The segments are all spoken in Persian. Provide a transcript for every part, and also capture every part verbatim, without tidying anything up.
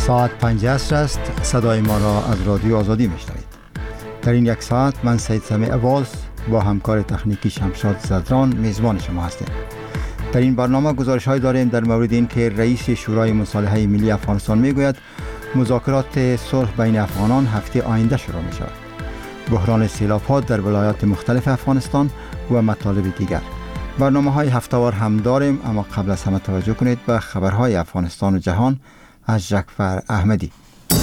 ساعت پنج عصر است. صدای ما را از رادیو آزادی میشنوید. در این یک ساعت من سید سمیع والز با همکار تکنیکی شمشاد زدران میزبان شما هستیم. در این برنامه گزارش‌هایی داریم در مورد این که رئیس شورای مصالحه ملی افغانستان میگوید مذاکرات صلح بین افغانان هفته آینده شروع می شود. بحران سیلاب‌ها در ولایات مختلف افغانستان و مطالب دیگر. برنامه‌های هفته‌وار هم داریم، اما قبل از همه توجه کنید به خبرهای افغانستان و جهان از جعفر احمدی.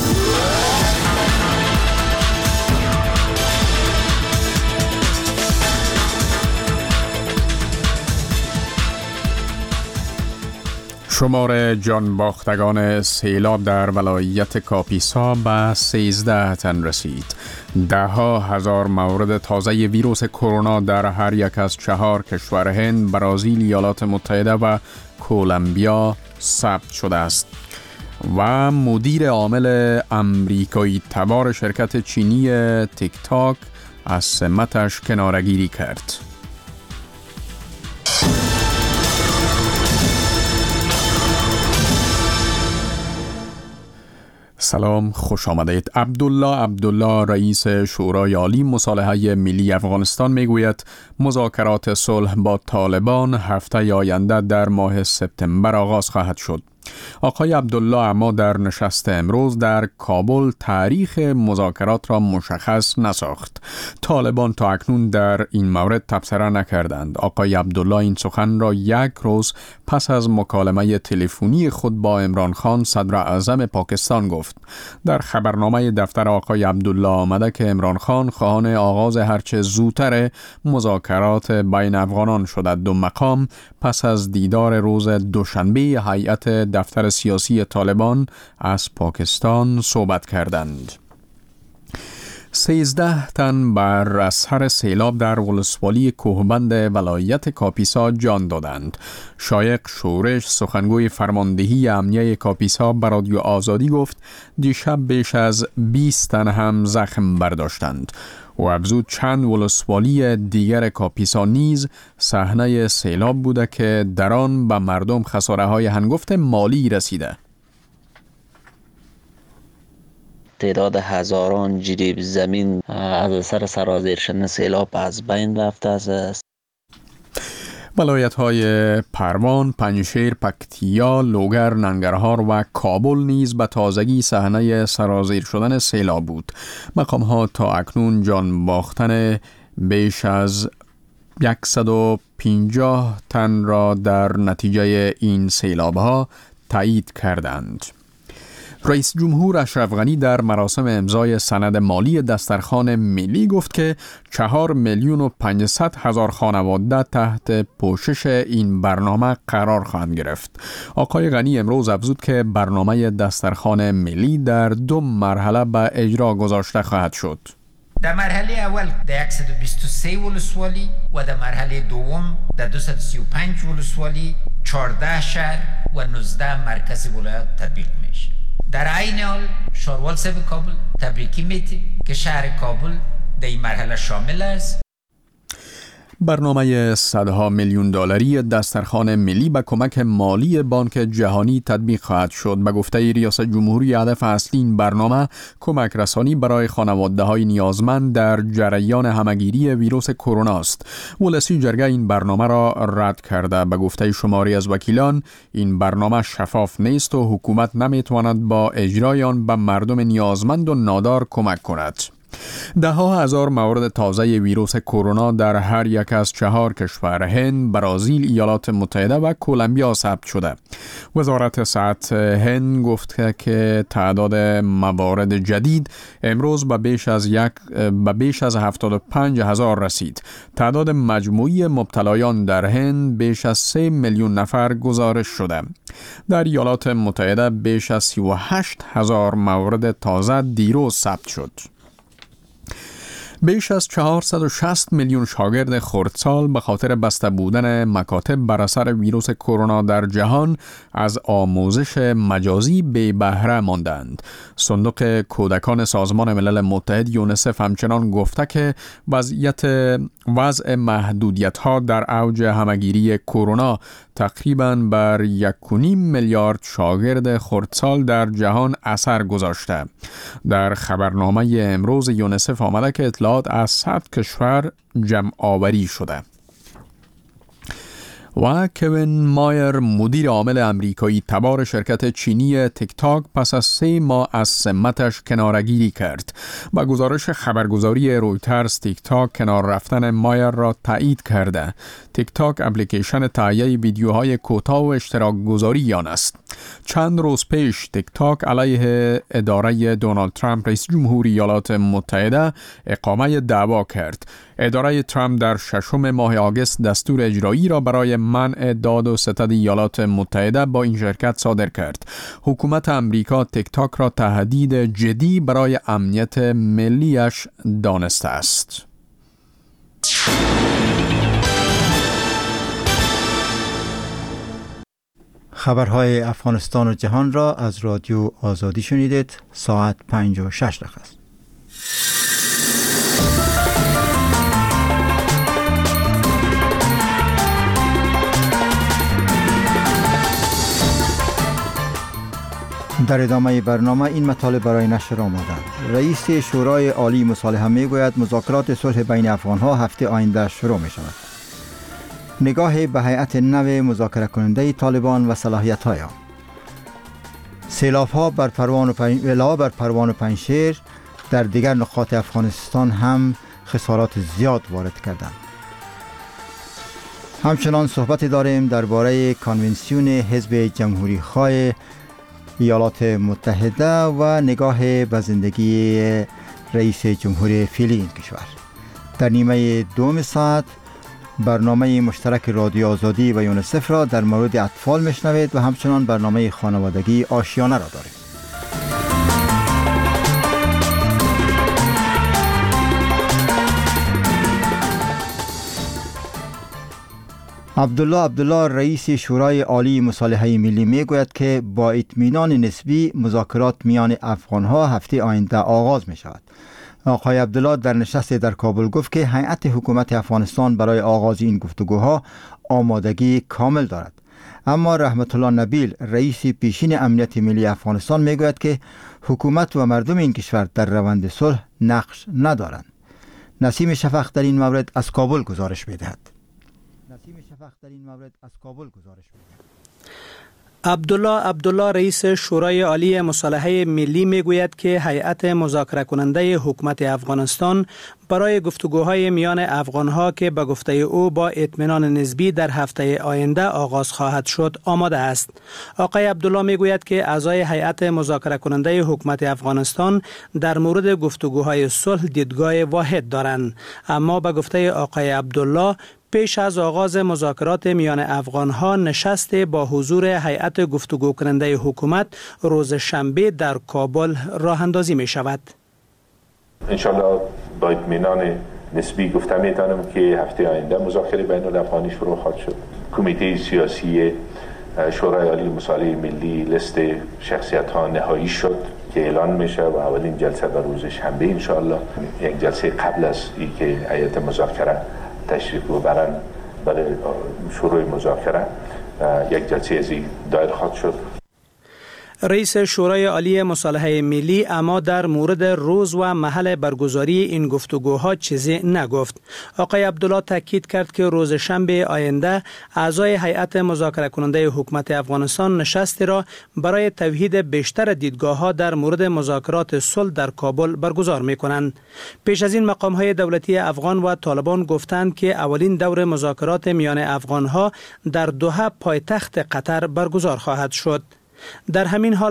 شمار جان باختگان سیلاب در ولایت کاپیسا به سیزده تن رسید. ده ها هزار مورد تازه ویروس کرونا در هر یک از چهار کشور هند، برزیل، ایالات متحده و کلمبیا ثبت شده است. و مدیر عامل امریکایی تبار شرکت چینی تیک تاک از سمتش کناره‌گیری کرد. سلام، خوش آمدید. عبدالله عبدالله رئیس شورای عالی مصالحه ملی افغانستان میگوید مذاکرات صلح با طالبان هفته آینده در ماه سپتامبر آغاز خواهد شد. آقای عبدالله اما در نشست امروز در کابل تاریخ مذاکرات را مشخص نساخت. طالبان تا اکنون در این مورد تبصره نکردند. آقای عبدالله این سخن را یک روز پس از مکالمه تلفنی خود با عمران خان صدر اعظم پاکستان گفت. در خبرنامه دفتر آقای عبدالله آمده که عمران خان خواهان آغاز هرچه زودتر مذاکرات بین افغانان شدند. دو مقام پس از دیدار روز دوشنبه هیئت دفتر سیاسی طالبان از پاکستان صحبت کردند. سیزده تن بر اثر سیلاب در ولسوالی کوهبند ولایت کاپیسا جان دادند. شایق شورش، سخنگوی فرماندهی امنیه کاپیسا، به رادیو آزادی گفت دیشب بیش از بیست تن هم زخم برداشتند. و افزود چند ولسوالی دیگر کاپیسا نیز صحنه سیلاب بوده که در آن به مردم خساره‌های هنگفت مالی رسیده. تعداد هزاران جریب زمین از اثر سرازیر شدن سیلاب از بین رفته است. ولایت‌های پروان، پنجشیر، پکتیا، لوگر، ننگرهار و کابل نیز به تازگی صحنه سرازیر شدن سیلاب بود. مقام‌ها تا اکنون جان باختن بیش از صد و پنجاه تن را در نتیجه این سیلاب‌ها تایید کردند. رئیس جمهور اشرف غنی در مراسم امضای سند مالی دسترخوان ملی گفت که چهار میلیون و پانصد هزار خانواده تحت پوشش این برنامه قرار خواهند گرفت. آقای غنی امروز افزود که برنامه دسترخوان ملی در دو مرحله به اجرا گذاشته خواهد شد. در مرحله اول در صد و بیست و سه ولسوالی و در مرحله دوم در دویست و سی و پنج ولسوالی، چهارده شهر و نوزده مرکز ولایت تطبیق میشه. در عین حال شاروال صاحب کابل تبریکی میتی که شهر کابل در این مرحله شامل است. برنامه صدها میلیون دلاری دسترخوان ملی به کمک مالی بانک جهانی تطبیق خواهد شد. به گفته ریاست جمهوری هدف اصلی این برنامه کمک رسانی برای خانواده‌های نیازمند در جریان همه‌گیری ویروس کرونا است. ولسی جرگه این برنامه را رد کرده. به گفته شماری از وکیلان این برنامه شفاف نیست و حکومت نمیتواند با اجرای آن به مردم نیازمند و نادار کمک کند. ده ها هزار مورد تازه ویروس کرونا در هر یک از چهار کشور هند، برزیل، ایالات متحده و کلمبیا ثبت شده. وزارت صحت هند گفت که تعداد موارد جدید امروز به بیش از یک به بیش از هفتاد و پنج هزار رسید. تعداد مجموعی مبتلایان در هند بیش از سه میلیون نفر گزارش شده. در ایالات متحده بیش از سی و هشت هزار مورد تازه دیروز ثبت شد. بیش از چهارصد و شصت میلیون شاگرد خردسال به خاطر بسته بودن مکاتب بر اثر ویروس کرونا در جهان از آموزش مجازی بی بهره ماندند. صندوق کودکان سازمان ملل متحد یونیسف همچنان گفته که وضعیت وضع محدودیت‌ها در اوج همه‌گیری کرونا تقریباً بر یک و نیم میلیارد شاگرد خردسال در جهان اثر گذاشته. در خبرنامه امروز یونیسف آمده که اطلاعات از صد کشور جمع آوری شده. و کوین مایر مدیر عامل امریکایی تبار شرکت چینی تیک تاک پس از سه ماه از سمتش کنارگیری کرد. با گزارش خبرگزاری رویترز تیک تاک کنار رفتن مایر را تایید کرده. تیک تاک اپلیکیشن تهیه ویدیوهای کوتاه و اشتراک گذاری آن است. چند روز پیش تیک تاک علیه اداره دونالد ترامپ رئیس جمهوری ایالات متحده اقامه دعوا کرد. اداره ترامپ در ششم ماه آگوست دستور اجرایی را برای منع داد و ستد ایالات متحده با این شرکت صادر کرد. حکومت امریکا تیک تاک را تهدید جدی برای امنیت ملیش دانسته است. خبرهای افغانستان و جهان را از رادیو آزادی شنیدید. ساعت پنج و شش دقیقه است. در ادامه برنامه این مطالب برای نشر آمدند. رئیس شورای عالی مصالحه میگوید مذاکرات صلح بین افغانها هفته آینده شروع می شود. نگاه به هیئت نو مذاکره کننده طالبان و صلاحیت های آن. سیلاب ها بر پروان و پنج... بر پروان و پنجشیر در دیگر نقاط افغانستان هم خسارات زیاد وارد کردند. همچنان صحبت داریم درباره کانونسیون حزب جمهوری خواه ایالات متحده و نگاه به زندگی رئیس جمهور فعلی این کشور. در نیمه دوم ساعت برنامه مشترک رادیو آزادی و یونیسف را در مورد اطفال میشنوید و همچنان برنامه خانوادگی آشیانه را داریم. عبدالله عبدالله رئیس شورای عالی مصالحه ملی میگوید که با اطمینان نسبی مذاکرات میان افغانها هفته آینده آغاز می شود. آقای عبدالله در نشست در کابل گفت که هیئت حکومت افغانستان برای آغاز این گفتگوها آمادگی کامل دارد. اما رحمت الله نبیل رئیس پیشین امنیت ملی افغانستان میگوید که حکومت و مردم این کشور در روند صلح نقش ندارند. نسیم شفق در این مورد از کابل گزارش میدهد. نسیم شفق در این مورد از کابل گزارش میدهد. عبدالله عبدالله رئیس شورای عالی مصالحه ملی میگوید که هیئت مذاکره کننده حکومت افغانستان برای گفتگوهای میان افغانها که به گفته او با اطمینان نسبی در هفته آینده آغاز خواهد شد آماده است. آقای عبدالله میگوید که اعضای هیئت مذاکره کننده حکومت افغانستان در مورد گفتگوهای صلح دیدگاه واحد دارند، اما به گفته آقای عبدالله پیش از آغاز مذاکرات میان افغانها نشست با حضور هیئت گفتگو کننده حکومت روز شنبه در کابل راه اندازی می شود. انشالله با اطمینان نسبی گفته می توانم که هفته آینده مذاکره بین الافغانی شروع خواهد شد. کمیته سیاسی شورای عالی مصالحه ملی لیست شخصیت ها نهایی شد که اعلان میشه و اولین جلسه به روز شنبه انشالله، یک جلسه قبل از اینکه هیئت مذاکره تشریف ببرن برای شروع مذاکره، یک جلسه از این دایر خواهد شد. رئیس شورای عالی مصالحه ملی اما در مورد روز و محل برگزاری این گفتگوها چیزی نگفت. آقای عبدالله تاکید کرد که روز شنبه آینده اعضای هیئت مذاکره کننده حکومت افغانستان نشستی را برای توحید بیشتر دیدگاه‌ها در مورد مذاکرات صلح در کابل برگزار می‌کنند. پیش از این مقام‌های دولتی افغان و طالبان گفتند که اولین دور مذاکرات میان افغان‌ها در دوحه پایتخت قطر برگزار خواهد شد. در همین حال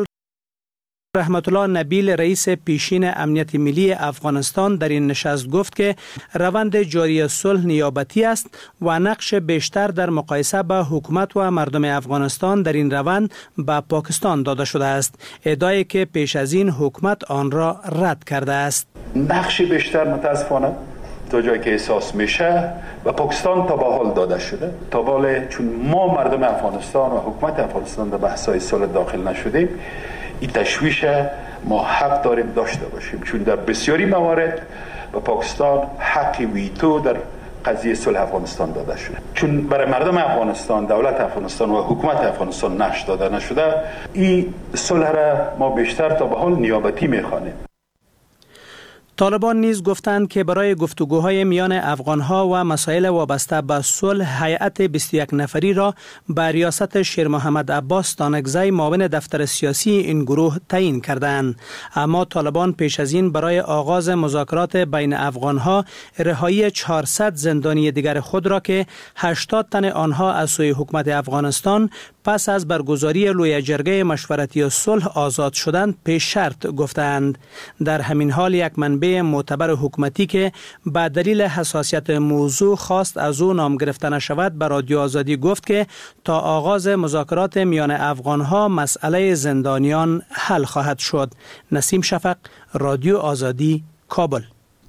رحمت الله نبیل رئیس پیشین امنیت ملی افغانستان در این نشست گفت که روند جاری صلح نیابتی است و نقش بیشتر در مقایسه با حکومت و مردم افغانستان در این روند به پاکستان داده شده است، ادعایی که پیش از این حکومت آن را رد کرده است. نقش بیشتر متاسفانه تا جایی که احساس میشه و پاکستان تا به حال داده شده، تا حال چون ما مردم افغانستان و حکومت افغانستان در بحث‌های صلح داخل نشدیم، این تشویش ما حق داریم داشته باشیم، چون در بسیاری موارد به پاکستان حق ویتو در قضیه صلح افغانستان داده شده. چون برای مردم افغانستان، دولت افغانستان و حکومت افغانستان نقش داده نشده، این صلح را ما بیشتر تا به حال نیابتی میخوانیم. طالبان نیز گفتند که برای گفتگوهای میان افغانها و مسائل وابسته به صلح هیئت بیست و یک نفری را به ریاست شیر محمد عباس ستانکزی معاون دفتر سیاسی این گروه تعیین کردند. اما طالبان پیش از این برای آغاز مذاکرات بین افغانها رهایی چهارصد زندانی دیگر خود را که هشتاد تن آنها از سوی حکومت افغانستان پس از برگزاری لوی جرگه مشورتی صلح آزاد شدند پیش شرط گفتند. در همین حال یک منبع معتبر حکومتی که به دلیل حساسیت موضوع خواست از او نام گرفته نشود به رادیو آزادی گفت که تا آغاز مذاکرات میان افغانها مسئله زندانیان حل خواهد شد. نسیم شفق، رادیو آزادی، کابل.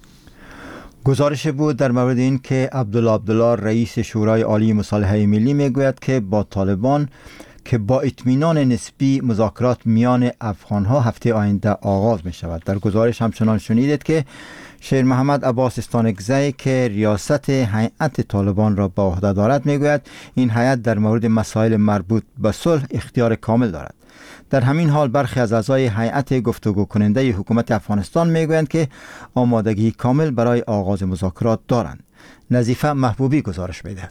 گزارش بود در مورد این که عبدالله عبدالله رئیس شورای عالی مصالحه ملی میگوید که با طالبان که با اطمینان نسبی مذاکرات میان افغانها هفته آینده آغاز می شود. در گزارش همچنان شنیدید که شیر محمد عباس ستانکزی که ریاست هیئت طالبان را به عهده دارد میگوید این هیئت در مورد مسائل مربوط به صلح اختیار کامل دارد. در همین حال برخی از اعضای هیئت گفتگو کننده حکومت افغانستان میگویند که آمادگی کامل برای آغاز مذاکرات دارند. نظیفه محبوبی گزارش میدهد.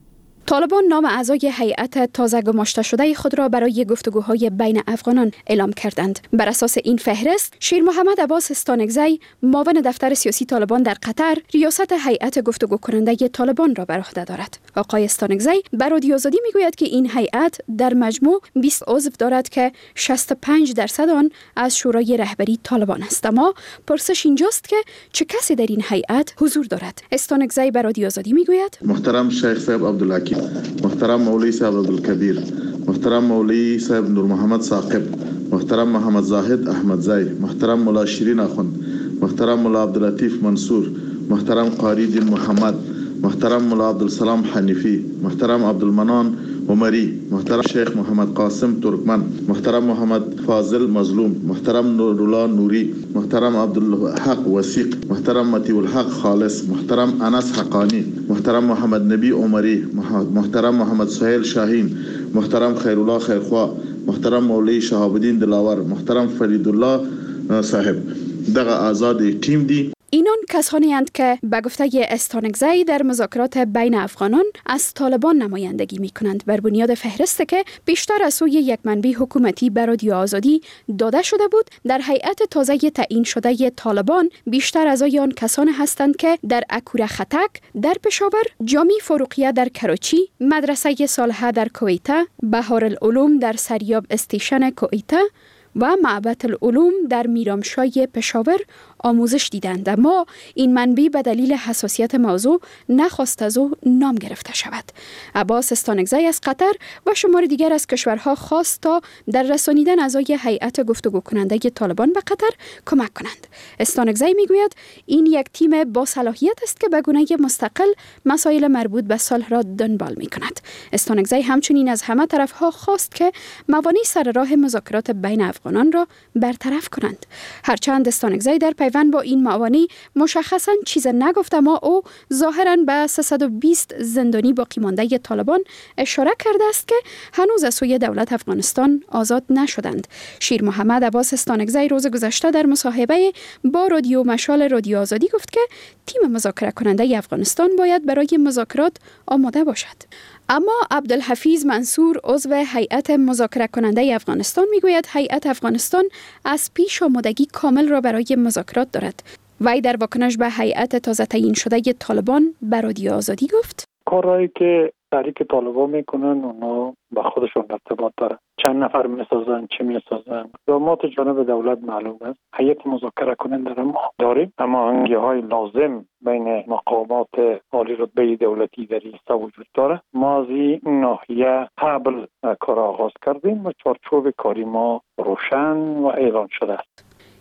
طالبان نام اعضای هیئت تازه گماشته شده خود را برای گفتگوهای بین افغانان اعلام کردند. بر اساس این فهرست، شیر محمد عباس ستانکزی معاون دفتر سیاسی طالبان در قطر ریاست هیئت گفتگو کننده طالبان را بر عهده دارد. آقای ستانکزی بر رادیو آزادی میگوید که این هیئت در مجموع بیست عضو دارد که شصت و پنج درصد آن از شورای رهبری طالبان است. اما پرسش اینجاست که چه کسی در این هیئت حضور دارد؟ ستانکزی بر رادیو آزادی میگوید: محترم شیخ صاحب عبدالحکیم، محترم مولوی صاحب عبدالکبیر، محترم مولوی صاحب نور محمد ثاقب، محترم محمد زاهد احمدزی، محترم مولا شیرین اخوند، محترم مولا عبداللطیف منصور، محترم قاری دین محمد، محترم مولا عبدالسلام حنیفی، محترم عبدالمنان عمری، محترم شیخ محمد قاسم ترکمن، محترم محمد فاضل مظلوم، محترم نورالله نوری، محترم عبدالحق وثیق، محترم مطیع الحق خالص، محترم انس حقانی، محترم محمد نبی عمری، محترم محمد سهیل شاهین، محترم خیرالله خیرخوا، محترم مولوی شهاب الدین دلاور، محترم فرید الله صاحب. دغه آزاد تیم دی. اینان کسانی اند که به گفته ستانکزی در مذاکرات بین افغانان از طالبان نمایندگی می کنند. بر بنیاد فهرستی که بیشتر از سوی یک منبع حکومتی بر رادیو آزادی داده شده بود، در هیئت تازه تعیین شده طالبان بیشتر از آن کسانی هستند که در اکوره خطک در پشاور، جامی فروقیه در کراچی، مدرسه صالحه در کویته، بهار العلوم در سریاب استیشن کویته و معبد العلوم در میرامشای پشاور آموزش دیدند. اما این منبع به دلیل حساسیت موضوع نخواست از او نام گرفته شود. عباس ستانکزی از قطر و شمار دیگر از کشورها خواست تا در رسانیدن اعضای هیئت گفتگو کننده طالبان به قطر کمک کنند. ستانکزی میگوید این یک تیم با صلاحیت است که به گونه مستقل مسائل مربوط به صلح را دنبال می کند. ستانکزی همچنین از همه طرفها خواست که موانع سر راه مذاکرات بین افغانان را برطرف کنند. هرچند ستانکزی در پیوند با این موانع مشخصاً چیز نگفت، اما او ظاهراً به سیصد و بیست زندانی باقی مانده طالبان اشاره کرده است که هنوز از سوی دولت افغانستان آزاد نشدند. شیر محمد عباس ستانکزی روز گذشته در مصاحبه با رادیو مشال رادیو آزادی گفت که تیم مذاکره کننده افغانستان باید برای مذاکرات آماده باشد. اما عبدالحفیظ منصور عضو هیئت مذاکره کننده افغانستان میگوید هیئت افغانستان از پیش آمادگی کامل را برای مذاکرات دارد. وی در واکنش به هیئت تازه تعیین شده طالبان به رادیو آزادی گفت: کارهایی که تحریک طالبان میکنن اونا با خودشون ارتباط داره. چند نفر میسازن، چه میسازن، اقدامات جانب دولت معلوم است. هیئت مذاکره کننده را ما داریم، اما هماهنگی‌های لازم بین مقامات عالی رتبه دولتی در ایستا وجود داره. ما از این ناحیه قبل کار آغاز کردیم و چارچوب کاری ما روشن و اعلان شده است.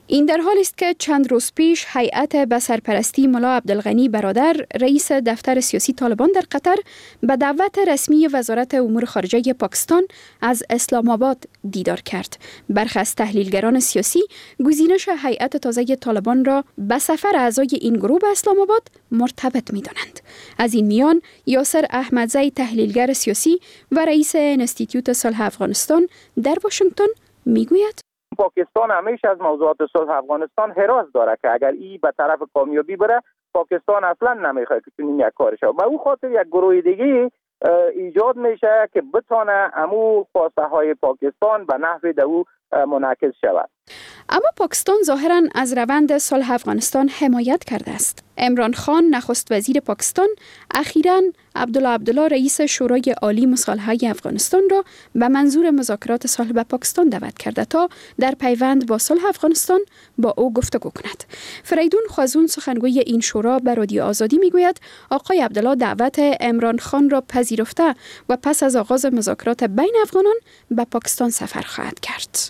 این در حالی است که چند روز پیش هیئت به سرپرستی ملا عبدالغنی برادر رئیس دفتر سیاسی طالبان در قطر به دعوت رسمی وزارت امور خارجه پاکستان از اسلام آباد دیدار کرد. برخی از تحلیلگران سیاسی گزینش هیئت تازه طالبان را به سفر اعضای این گروه به اسلام آباد مرتبط می‌دانند. از این میان یاسر احمدزی تحلیلگر سیاسی و رئیس انستیتوت صلح افغانستان در واشنگتن میگوید پاکستان همیشه از موضوعات صلح افغانستان حراس داره که اگر این به طرف کامیابی بره پاکستان اصلا نمیخواد که چنین یک کارش و او خاطر یک گروه دیگه ایجاد میشه که بتونه امو خواسته های پاکستان به نحو دو منعکس شود. اما پاکستان ظاهراً از روند صلح افغانستان حمایت کرده است. عمران خان نخست وزیر پاکستان اخیراً عبدالله عبدالله رئیس شورای عالی مصالحه افغانستان را به منظور مذاکرات صلح به پاکستان دعوت کرده تا در پیوند با صلح افغانستان با او گفتگو کند. فریدون خوازون سخنگوی این شورا به رادیو آزادی میگوید آقای عبدالله دعوت عمران خان را پذیرفته و پس از آغاز مذاکرات بین افغانان به پاکستان سفر خواهد کرد.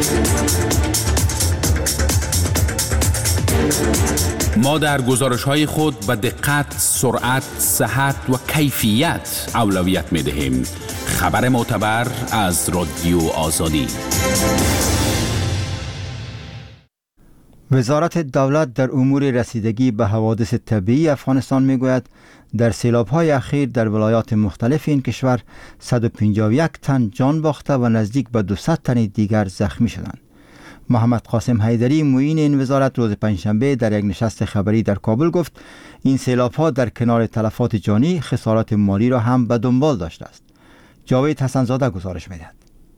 ما در گزارش‌های خود به دقت، سرعت، صحت و کیفیت اولویت می‌دهیم. خبر معتبر از رادیو آزادی. وزارت دولت در امور رسیدگی به حوادث طبیعی افغانستان میگوید در سیلاب‌های اخیر در ولایات مختلف این کشور صد و پنجاه و یک تن جان باخته و نزدیک به دویست تن دیگر زخمی شدند. محمد قاسم حیدری معین این وزارت روز پنجشنبه در یک نشست خبری در کابل گفت این سیلاب‌ها در کنار تلفات جانی خسارات مالی را هم به دنبال داشته است. جاوید حسنزاده گزارش می‌دهد.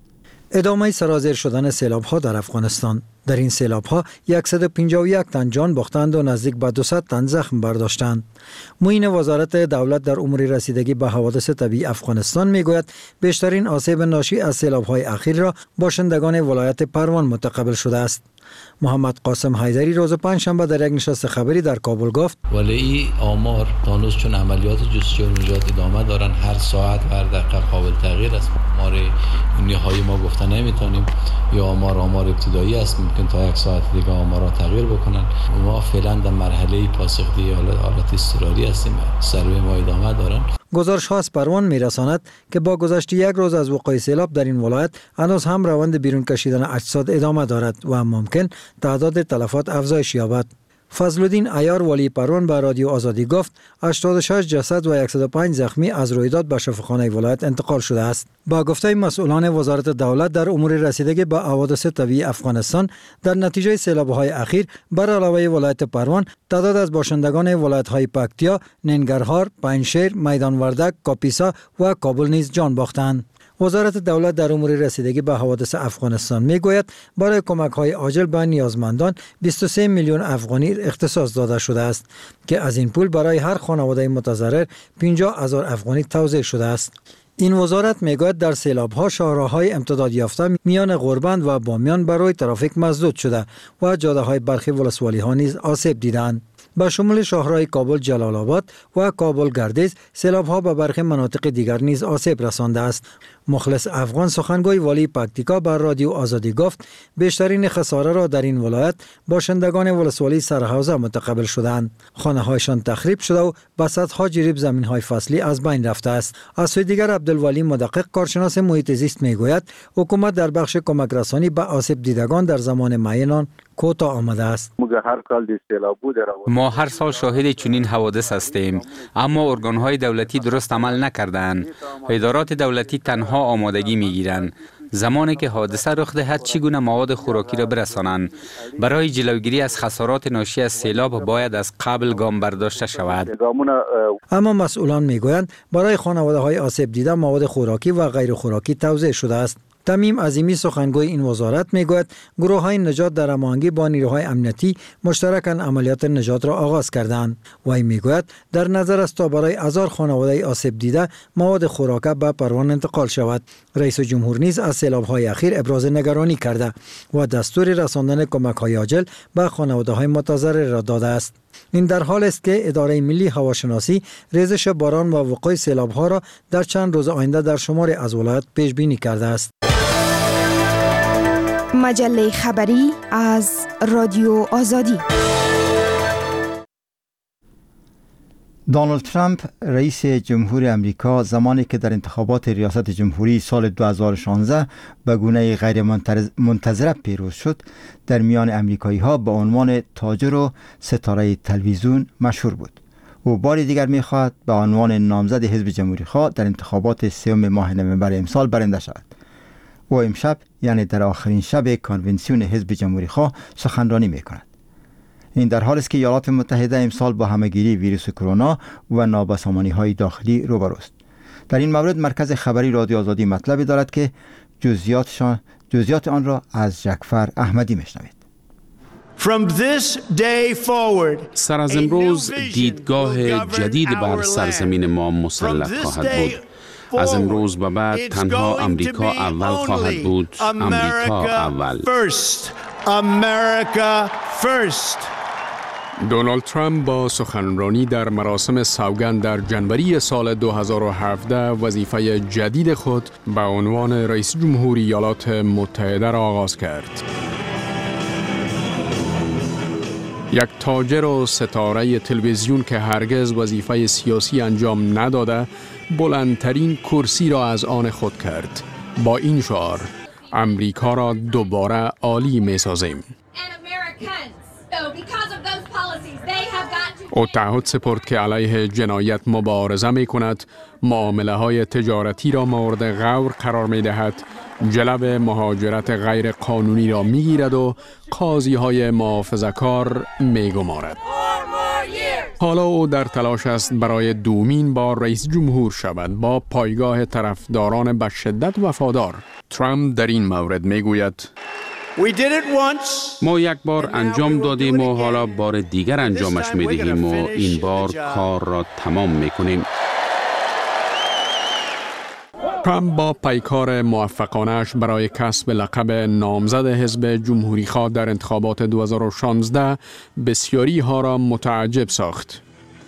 ادامه سرازیر شدن سیلاب‌ها در افغانستان. در این سیلاب‌ها صد و پنجاه و یک تن جان باختند و نزدیک به دویست تن زخم برداشتند. معین وزارت دولت در امور رسیدگی به حوادث طبیعی افغانستان میگوید بیشترین آسیب ناشی از سیلاب‌های اخیر را باشندگان ولایت پروان متقبل شده است. محمد قاسم حیدری روز پنجشنبه در یک نشست خبری در کابل گفت ولی این آمار تانوز چون عملیات جستجو و نجات ادامه دارن هر ساعت و هر دقیقه قابل تغییر است. آمار نهایی ما گفته نمیتونیم یا آمار آمار ابتدایی است، ممکن تا یک ساعت دیگه آمارا تغییر بکنن. ما فعلا در مرحله پاسخگویی حالت اضطراری هستیم. سروی ما ادامه دارن. گزارش ها از پروان میرساند که با گذشت یک روز از وقوع سیلاب در این ولایت هنوز هم روند بیرون کشیدن اجساد ادامه دارد و ممکن تعداد تلفات افزایش یابد. فضلالدین عیار والی پروان به رادیو آزادی گفت هشتاد و شش جسد و صد و پنج زخمی از رویداد به شفاخانه ولایت انتقال شده است. با گفته مسئولان وزارت دولت در امور رسیدگی به حوادث طبیعی افغانستان در نتیجه سیلاب‌های اخیر بر علاوه ولایت پروان تعداد از باشندگان ولایت‌های پکتیا، ننگرهار، پنجشیر، میدان وردک، کاپیسا و کابل نیز جان باختند. وزارت دولت در امور رسیدگی به حوادث افغانستان میگوید برای کمک‌های عاجل به نیازمندان بیست و سه میلیون افغانی اختصاص داده شده است که از این پول برای هر خانواده متضرر پنجاه هزار افغانی توزیع شده است. این وزارت میگوید در سیلاب‌ها شاهراه‌های امتداد یافته میان غربند و بامیان برای ترافیک مسدود شده و جاده‌های برخی ولسوالی‌ها نیز آسیب دیدند. با شمول شاهراه کابل جلال آباد و کابل گردیز سیلاب‌ها به برخی مناطق دیگر نیز آسیب رسانده است. مخلص افغان سخنگوی والی پکتیکا بر رادیو آزادی گفت بیشترین خساره را در این ولایت باشندگان ولسوالی سرحوزه متقبل شدند. خانه‌هایشان تخریب شده و به صدها جریب زمین‌های فصلی از بین رفته است. از سوی دیگر عبدالولی مدقق کارشناس محیط زیست میگوید حکومت در بخش کمک رسانی به آسیب دیدگان در زمان معین کوتاه آمده است. ما هر سال شاهد چنین حوادث هستیم، اما ارگان‌های دولتی درست عمل نکردند. ادارات دولتی تنها آمادگی می‌گیرند زمانی که حادثه رخ دهد چگونه مواد خوراکی را برسانند. برای جلوگیری از خسارات ناشی از سیلاب باید از قبل گام برداشته شود. اما مسئولان میگویند برای خانواده‌های آسیب دیده مواد خوراکی و غیر خوراکی توزیع شده است. تمیم عظیمی سخنگوی این وزارت میگوید گروه‌های نجات در هماهنگی با نیروهای امنیتی مشترکاً عملیات نجات را آغاز کردند. وی میگوید در نظر است تا برای هزار خانواده آسیب دیده مواد خوراکی به پروان انتقال شود. رئیس جمهور نیز از سیلاب‌های اخیر ابراز نگرانی کرده و دستور رساندن کمک‌های عاجل به خانواده‌های متضرر را داده است. این در حال است که اداره ملی هواشناسی ریزش باران و وقوع سیلاب‌ها را در چند روز آینده در شماری از ولایات پیش بینی کرده است. مجله خبری از رادیو آزادی. دونالد ترامپ رئیس جمهور امریکا زمانی که در انتخابات ریاست جمهوری سال دو هزار و شانزده به گونه غیر منتظره پیروز شد، در میان امریکایی ها به عنوان تاجر و ستاره تلویزیون مشهور بود. او بار دیگر می‌خواهد به عنوان نامزد حزب جمهوری خواه در انتخابات سوم ماه نوامبر امسال برنده شود. او امشب یعنی در آخرین شب کنونسیون حزب جمهوری خواه سخنرانی می‌کند. این در حالی است که ایالات متحده امسال با همهگیری ویروس کرونا و نابسامانی‌های داخلی روبروست. در این مورد مرکز خبری رادیو آزادی مطلبی دارد که جزئیاتشان جزئیات آن را از جعفر احمدی میشنوید. سر از امروز دیدگاه جدید بر سرزمین ما مسلط خواهد بود. از امروز به بعد تنها امریکا اول خواهد بود. امریکا اول. دونالد ترامپ با سخنرانی در مراسم سوگند در جنوری سال دو هزار و هفده وظیفه جدید خود به عنوان رئیس جمهور ایالات متحده را آغاز کرد. یک تاجر و ستاره تلویزیون که هرگز وظیفه سیاسی انجام نداده، بلندترین کرسی را از آن خود کرد. با این شعار: امریکا را دوباره عالی می سازیم. او تعهد سپرد که علیه جنایت مبارزه می کند، معامله های تجارتی را مورد غور قرار می دهد، جلب مهاجرت غیر قانونی را می گیرد و قاضی های محافظه‌کار می گمارد. حالا او در تلاش است برای دومین بار رئیس جمهور شود با پایگاه طرفداران به شدت وفادار. ترامپ در این مورد می گوید: ما یک بار انجام دادیم و حالا بار دیگر انجامش می دهیم و این بار کار را تمام می کنیم. ترامپ با پیکار موفقانش برای کسب لقب نامزد حزب جمهوری خواه در انتخابات دو هزار و شانزده بسیاری ها را متعجب ساخت.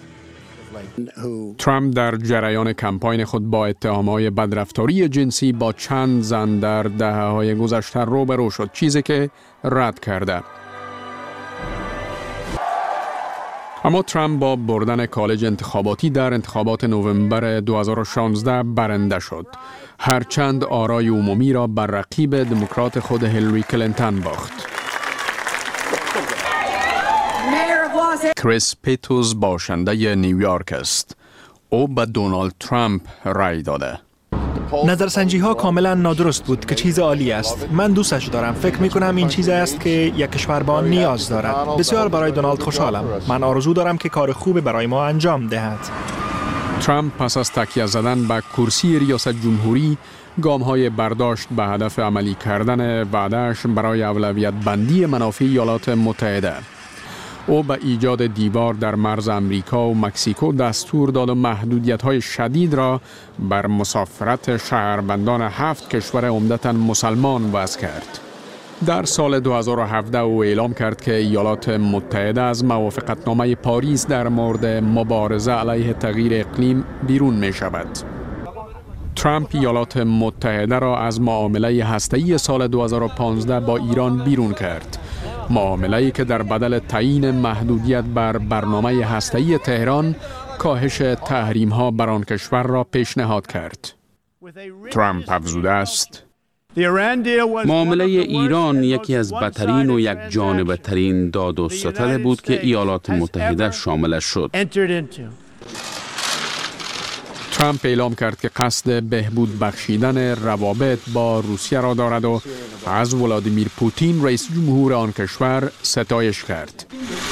ترامپ در جریان کمپاین خود با اتهام‌های بدرفتاری جنسی با چند زن در دهه‌های گذشته روبرو شد، چیزی که رد کرده. اما ترامپ با بردن کالج انتخاباتی در انتخابات نوامبر دو هزار و شانزده برنده شد، هرچند آرای عمومی را بر رقیب دموکرات خود هیلاری کلینتون باخت. کریس پیتوز باشنده نیویورک است. او به دونالد ترامپ رای داده. نظرسنجی ها کاملا نادرست بود که چیز عالی است. من دوستش دارم. فکر می کنم این چیزی است که یک کشور به آن نیاز دارد. بسیار برای دونالد خوشحالم. من آرزو دارم که کار خوب برای ما انجام دهد. ترامپ پس از تکیه زدن به کرسی ریاست جمهوری، گام های برداشت به هدف عملی کردن وعده‌اش برای اولویت بندی منافع ایالات متحده. او به ایجاد دیوار در مرز امریکا و مکزیکو دستور داد و محدودیت‌های شدید را بر مسافرت شهروندان هفت کشور عمدتاً مسلمان وضع کرد. در سال دو هزار و هفده او اعلام کرد که ایالات متحده از موافقتنامه پاریس در مورد مبارزه علیه تغییر اقلیم بیرون می شود. ترامپ ایالات متحده را از معامله هسته‌ای سال دو هزار و پانزده با ایران بیرون کرد. معامله‌ای که در بدل تعیین محدودیت بر برنامه هسته‌ای تهران، کاهش تحریم‌ها بر آن کشور را پیشنهاد کرد. ترامپ افزوده است: معامله ایران یکی از بدترین و یک جانبه ترین داد و ستد بود که ایالات متحده شاملش شد. ترامپ اعلام کرد که قصد بهبود بخشیدن روابط با روسیه را دارد و از ولادیمیر پوتین رئیس جمهور آن کشور ستایش کرد.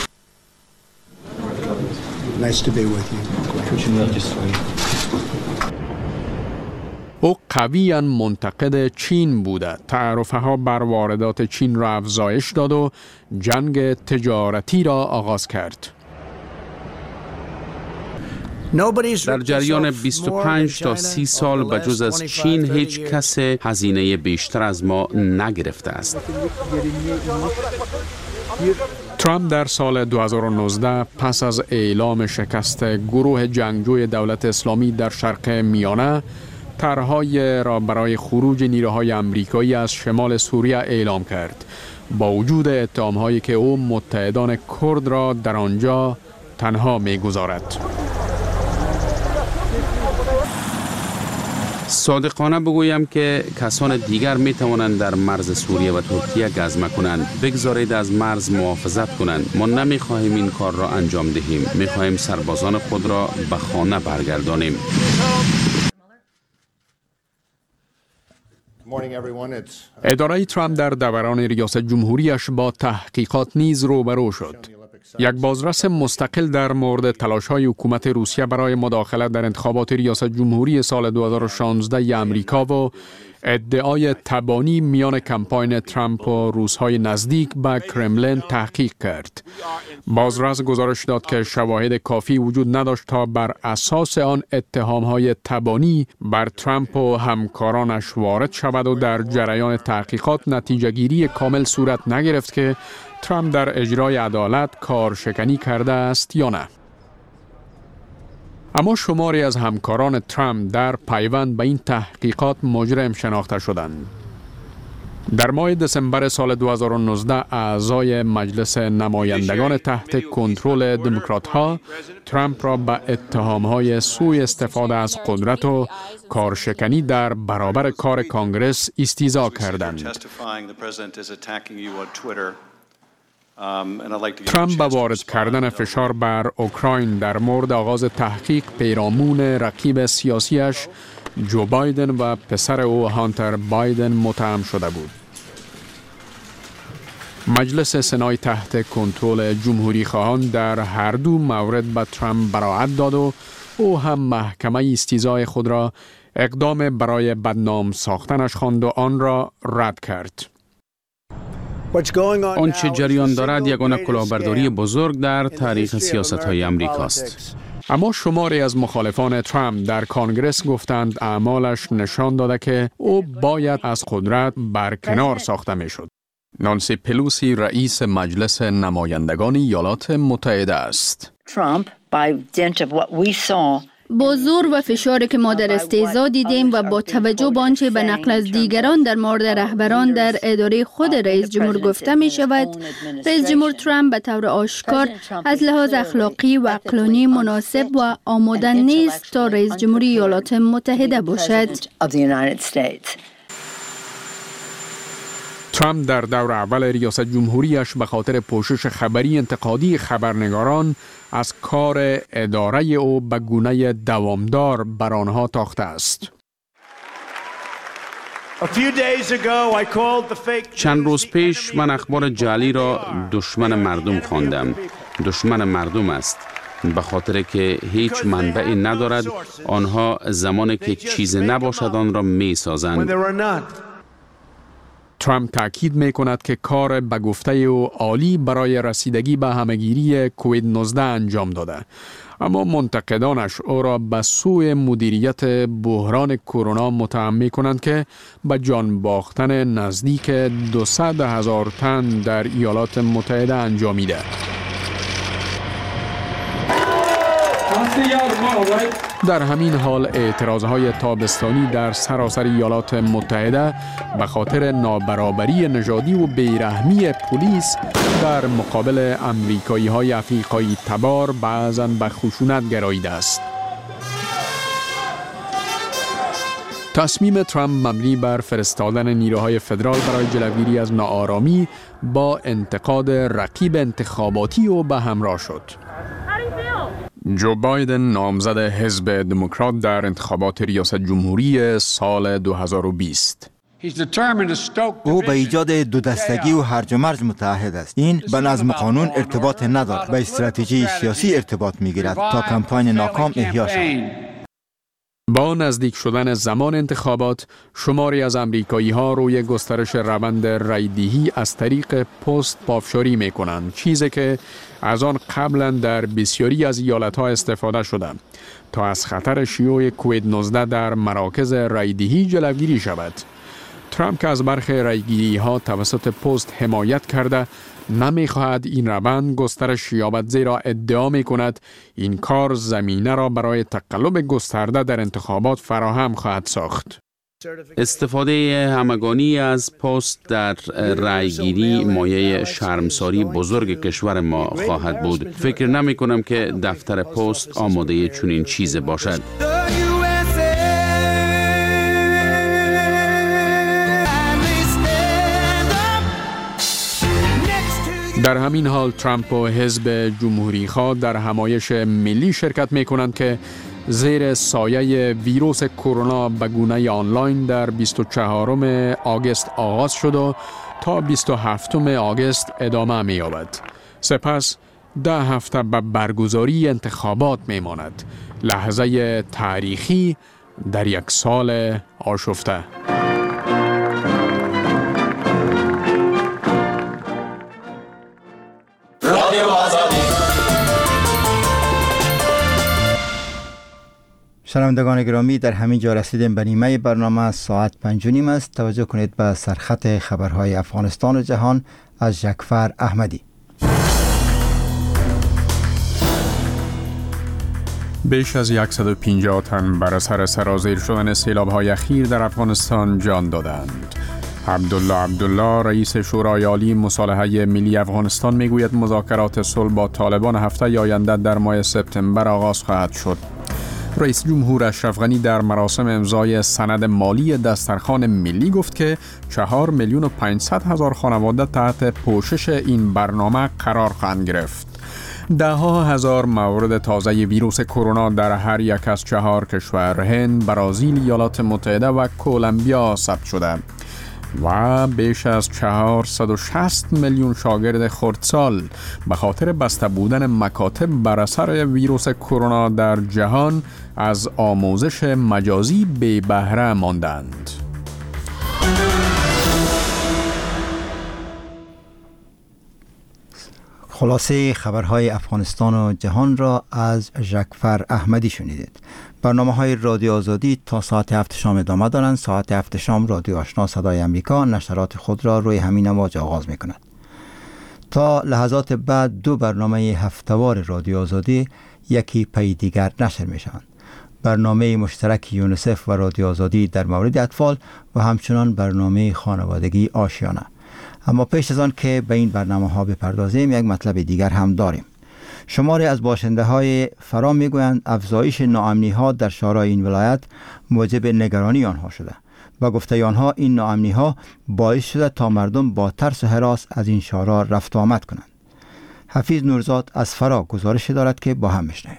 او قویاً منتقد چین بوده، تعرفه ها بر واردات چین را افزایش داد و جنگ تجارتی را آغاز کرد. در جریان بیست و پنج تا سی سال به جز از چین هیچ کس هزینه بیشتر از ما نگرفته است. ترامپ در سال دو هزار و نوزده پس از اعلام شکست گروه جنگجوی دولت اسلامی در شرق میانه، طرح‌های را برای خروج نیروهای آمریکایی از شمال سوریه اعلام کرد، با وجود اتهام‌هایی که او متحدان کرد را در آنجا تنها می‌گذارد. صادقانه بگویم که کسان دیگر می توانند در مرز سوریه و ترکیه گزمه کنند. بگذارید از مرز محافظت کنند. ما نمی خواهیم این کار را انجام دهیم. می خواهیم سربازان خود را به خانه برگردانیم. اداره ترامپ در دوران ریاست جمهوریش با تحقیقات نیز روبرو شد. یک بازرس مستقل در مورد تلاش‌های حکومت روسیه برای مداخلت در انتخابات ریاست جمهوری سال دو هزار و شانزده امریکا و ادعای تبانی میان کمپاین ترامپ و روس‌های نزدیک به کرملین تحقیق کرد. بازرس گزارش داد که شواهد کافی وجود نداشت تا بر اساس آن اتهام‌های تبانی بر ترامپ و همکارانش وارد شود و در جریان تحقیقات نتیجه‌گیری کامل صورت نگرفت که ترامپ در اجرای عدالت کارشکنی کرده است یا نه. اما شماری از همکاران ترامپ در پیوند به این تحقیقات مجرم شناخته شدند. در ماه دسامبر سال دو هزار و نوزده اعضای مجلس نمایندگان تحت کنترل دموکرات‌ها ترامپ را به اتهام‌های سوء استفاده از قدرت و کارشکنی در برابر کار کانگرس استیضاح کردند. ترامپ با وارد کردن فشار بر اوکراین در مورد آغاز تحقیق پیرامون رقیب سیاسیش جو بایدن و پسر او هانتر بایدن متهم شده بود. مجلس سنای تحت کنترل جمهوری خواهان در هر دو مورد به ترامپ براعت داد و او هم محکمه استیضاح خود را اقدام برای بدنام ساختنش خواند و آن را رد کرد. آنچه جریان دارد یگانه کلاهبرداری بزرگ در تاریخ سیاست‌های امریکاست. اما شماری از مخالفان ترامپ در کانگرس گفتند اعمالش نشان داده که او باید از قدرت برکنار ساخته میشد. نانسی پلوسی رئیس مجلس نمایندگان ایالات متحده است. Trump, by dint of what we saw, با زور و فشاری که ما در استیضاح دیدیم و با توجه به آنچه به نقل از دیگران در مورد رهبران در اداره خود رئیس جمهور گفته می شود، رئیس جمهور ترامپ به طور آشکار از لحاظ اخلاقی و عقلانی مناسب و آماده نیست تا رئیس جمهوری ایالات متحده باشد. ترامپ در دور اول ریاست جمهوریش به خاطر پوشش خبری انتقادی خبرنگاران از کار اداره او به گونه دوامدار بر آنها تاخته است. چند روز پیش من اخبار جعلی را دشمن مردم خواندم. دشمن مردم است. به خاطر که هیچ منبعی ندارد، آنها زمانی که چیز نباشد آن را می سازند. ترامپ تاکید می کند که کار به گفته او عالی برای رسیدگی به همهگیری کووید نوزده انجام داده، اما منتقدانش او را به سوء مدیریت بحران کرونا متهم می کنند که به جان باختن نزدیک دویست هزار تن در ایالات متحده انجامیده. در همین حال اعتراضهای تابستانی در سراسر ایالات متحده به خاطر نابرابری نژادی و بیرحمی پلیس در مقابل امریکایی های افریقایی تبار بعضاً به خشونت گراییده است. تصمیم ترامپ مبنی بر فرستادن نیروهای فدرال برای جلوگیری از ناآرامی با انتقاد رقیب انتخاباتی او به همراه شد. جو بایدن نامزد حزب دموکرات در انتخابات ریاست جمهوری سال دو هزار و بیست. او به ایجاد دو دستگی و هرج و مرج متعهد است. این به نظم قانون ارتباط ندارد، به استراتژی سیاسی ارتباط می‌گیرد تا کمپاین ناکام احیا شود. با نزدیک شدن زمان انتخابات، شماری از امریکایی‌ها روی گسترش روند رایدهی از طریق پست پافشاری می‌کنند، چیزی که از آن قبلا در بسیاری از ایالت‌ها استفاده شده تا از خطر شیوع کووید نوزده در مراکز رایدهی جلوگیری شود. ترامپ که از برخی رایگیری ها توسط پست حمایت کرده نمی خواهد این روند گسترش یابد، زیرا ادعا می کند این کار زمینه را برای تقلب گسترده در انتخابات فراهم خواهد ساخت. استفاده همگانی از پست در رأیگیری مایه شرمساری بزرگ کشور ما خواهد بود. فکر نمی کنم که دفتر پست آماده چنین چیز باشد. در همین حال ترامپ و حزب جمهوری خواه در همایش ملی شرکت می کنند که زیر سایه ویروس کرونا به گونه آنلاین در بیست و چهارم آگوست آغاز شد و تا بیست و هفتم آگوست ادامه می یابد. سپس ده هفته به برگزاری انتخابات می ماند. لحظه تاریخی در یک سال آشفته. شنوندگان گرامی، در همین جا رسیدیم به نیمه برنامه. ساعت پنج و نیم است. توجه کنید به سرخط خبرهای افغانستان و جهان از جعفر احمدی. بیش از صد و پنجاه تن بر اثر سرازیر شدن سیلاب‌های اخیر در افغانستان جان دادند. عبدالله عبدالله رئیس شورای عالی مصالحه ملی افغانستان میگوید مذاکرات صلح با طالبان هفته آینده در ماه سپتامبر آغاز خواهد شد. رئیس جمهور اشرف غنی در مراسم امضای سند مالی دسترخوان ملی گفت که چهار میلیون و پانصد هزار خانواده تحت پوشش این برنامه قرار خواهند گرفت. ده ها هزار مورد تازه ویروس کرونا در هر یک از چهار کشور هند، برزیل، ایالات متحده و کلمبیا ثبت شده و بیش از چهارصد و شصت میلیون شاگرد خردسال به خاطر بسته بودن مکاتب بر اثر ویروس کرونا در جهان از آموزش مجازی بی بهره ماندند. خلاصه خبرهای افغانستان و جهان را از جعفر احمدی شنیدید. برنامه های رادیو آزادی تا ساعت هفت شام ادامه دارند. ساعت هفت شام رادیو آشنا صدای امریکا نشرات خود را روی همین امواج آغاز می کند. تا لحظات بعد دو برنامه هفتهوار رادیو آزادی یکی پی دیگر نشر می شوند. برنامه مشترک یونیسف و رادیو آزادی در مورد اطفال و همچنان برنامه خانوادگی آشیانه. اما پیش از آن که به این برنامه ها بپردازیم، یک مطلب دیگر هم داریم. شماری از باشنده های فرا میگویند افزایش ناامنی ها در شهرهای این ولایت موجب نگرانی آنها شده. با گفته آنها این ناامنی ها باعث شده تا مردم با ترس و هراس از این شهرها رفت و آمد کنند. حفیظ نورزاد از فرا گزارش دارد که با هم میشنویم.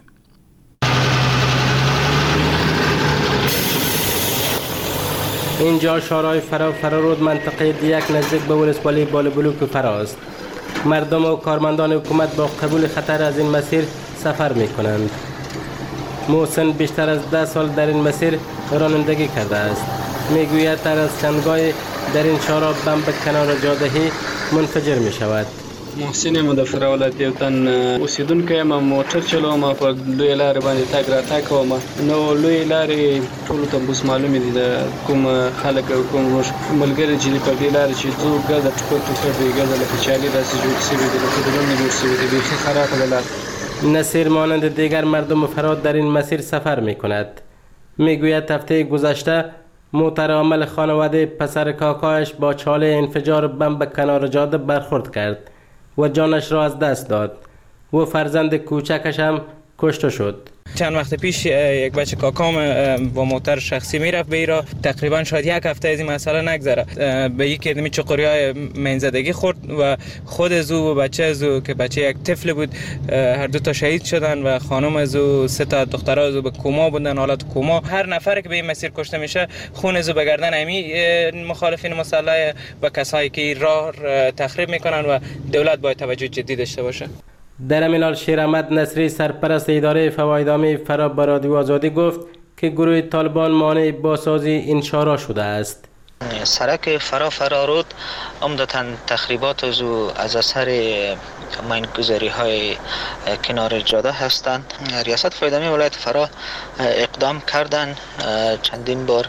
اینجا شهرهای فرا و فرارود منطقه دیک نزدیک به ولسوالی بالابلوک فرا است. مردم و کارمندان حکومت با قبول خطر از این مسیر سفر می کنند. محسن بیشتر از ده سال در این مسیر رانندگی کرده است. می گوید تر از چندگاه در این شهرها بم به کنار جادهی منفجر می شود. محسن یم د فرا ولایت یو تن اوسیدونکی یم. موټر چلوم، په لوی لارې باندې تګ راتګ کوم. نو لوی لارې ټولو ته اوس معلومې دي د کوم خلک او کوم ملګري چې په دې لارې چې ځو ګرده ټوکر ټوکر دی، ګرده لکه چالي داسې جوړ شوي دي، لکه دلونه جوړ شوي دي، بیخي خرابه ده لار. نصیر مانند دیگر مردم فرا در این مسیر سفر می کند. می گوید هفته گذشته موتر عامل خانواده پسر کاکایش با چاله انفجار بم به کنار جاده برخورد کرد و جانش را از دست داد. و فرزند کوچکش هم کشته شد. چند وقت پیش یک بچه کاکام با موتر شخصی میرفت به ایران. تقریبا شاید یک هفته از این مسئله نگذره، به یک کدمی چقریای منزدگی خورد و خود زو و بچه زو که بچه یک طفل بود هر دو تا شهید شدن و خانم زو سه تا دخترها زو به کوما بودن، حالت کوما. هر نفر که به این مسیر کشته میشه خون زو به گردن امی مخالفین مسلح و کسایی که راه تخریب میکنن و دولت باید توجه جدی داشته باشه. در همین حال شیر احمد نصری سرپرست اداره فوایدامه فرا به رادیو آزادی گفت که گروه طالبان مانع بازسازی این شهرها شده است. سرک فرا فرارود عمدتاً تخریبات از از اثر ماینگذاری های کنار جاده هستند. ریاست فوایدامه ولایت فرا اقدام کردند، چندین بار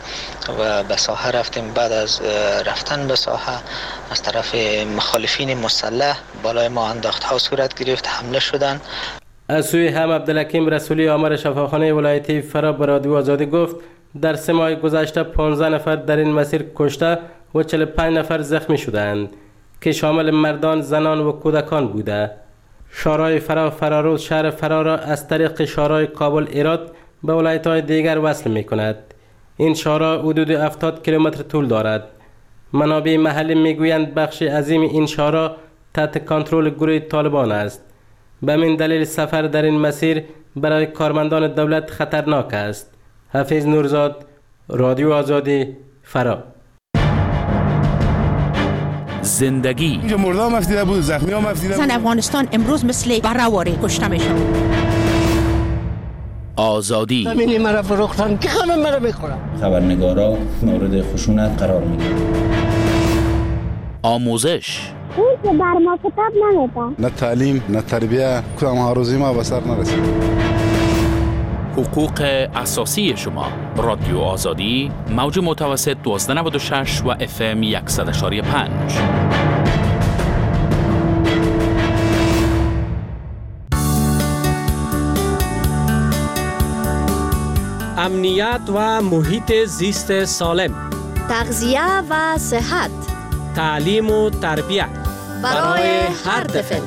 و به ساحه رفتیم. بعد از رفتن به ساحه از طرف مخالفین مسلح بالای ما انداخت ها صورت گرفت، حمله شدن. از سوی هم عبدالحکیم رسولی آمر شفاخانه ولایتی فرا به رادیو آزادی گفت در سه ماه گذشته پانزده نفر در این مسیر کشته و چهل و پنج نفر زخمی شدند که شامل مردان، زنان و کودکان بوده. شورای فرا و فرارود شهر فرا را از طریق شورای کابل ایراد به ولایت‌های دیگر وصل می‌کند. این شورا حدود هفتاد کیلومتر طول دارد. منابع محلی میگویند بخش عظیم این شورا تحت کنترل گروه طالبان است. به همین دلیل سفر در این مسیر برای کارمندان دولت خطرناک است. حفیظ نورزاد، رادیو آزادی، فرا. زندگی اینجا مرده هم افتیده بود، زخمی هم افتیده بود. زن افغانستان امروز مثل برهواری کشته میشن. آزادی همینی مرا فروختن که همه مرا میخورن. خبرنگارا مورد خشونت قرار میگیرن. آموزش اون که بر ما کتاب نمیدن. نه تعلیم نه تربیه، کدام هاروزی ما به سر نرسید. حقوق اساسی شما. رادیو آزادی، موج متوسط دوازده نود و شش و اف ام صد و یک و پنج. امنیت و محیط زیست سالم، تغذیه و صحت، تعلیم و تربیت برای هر طفل.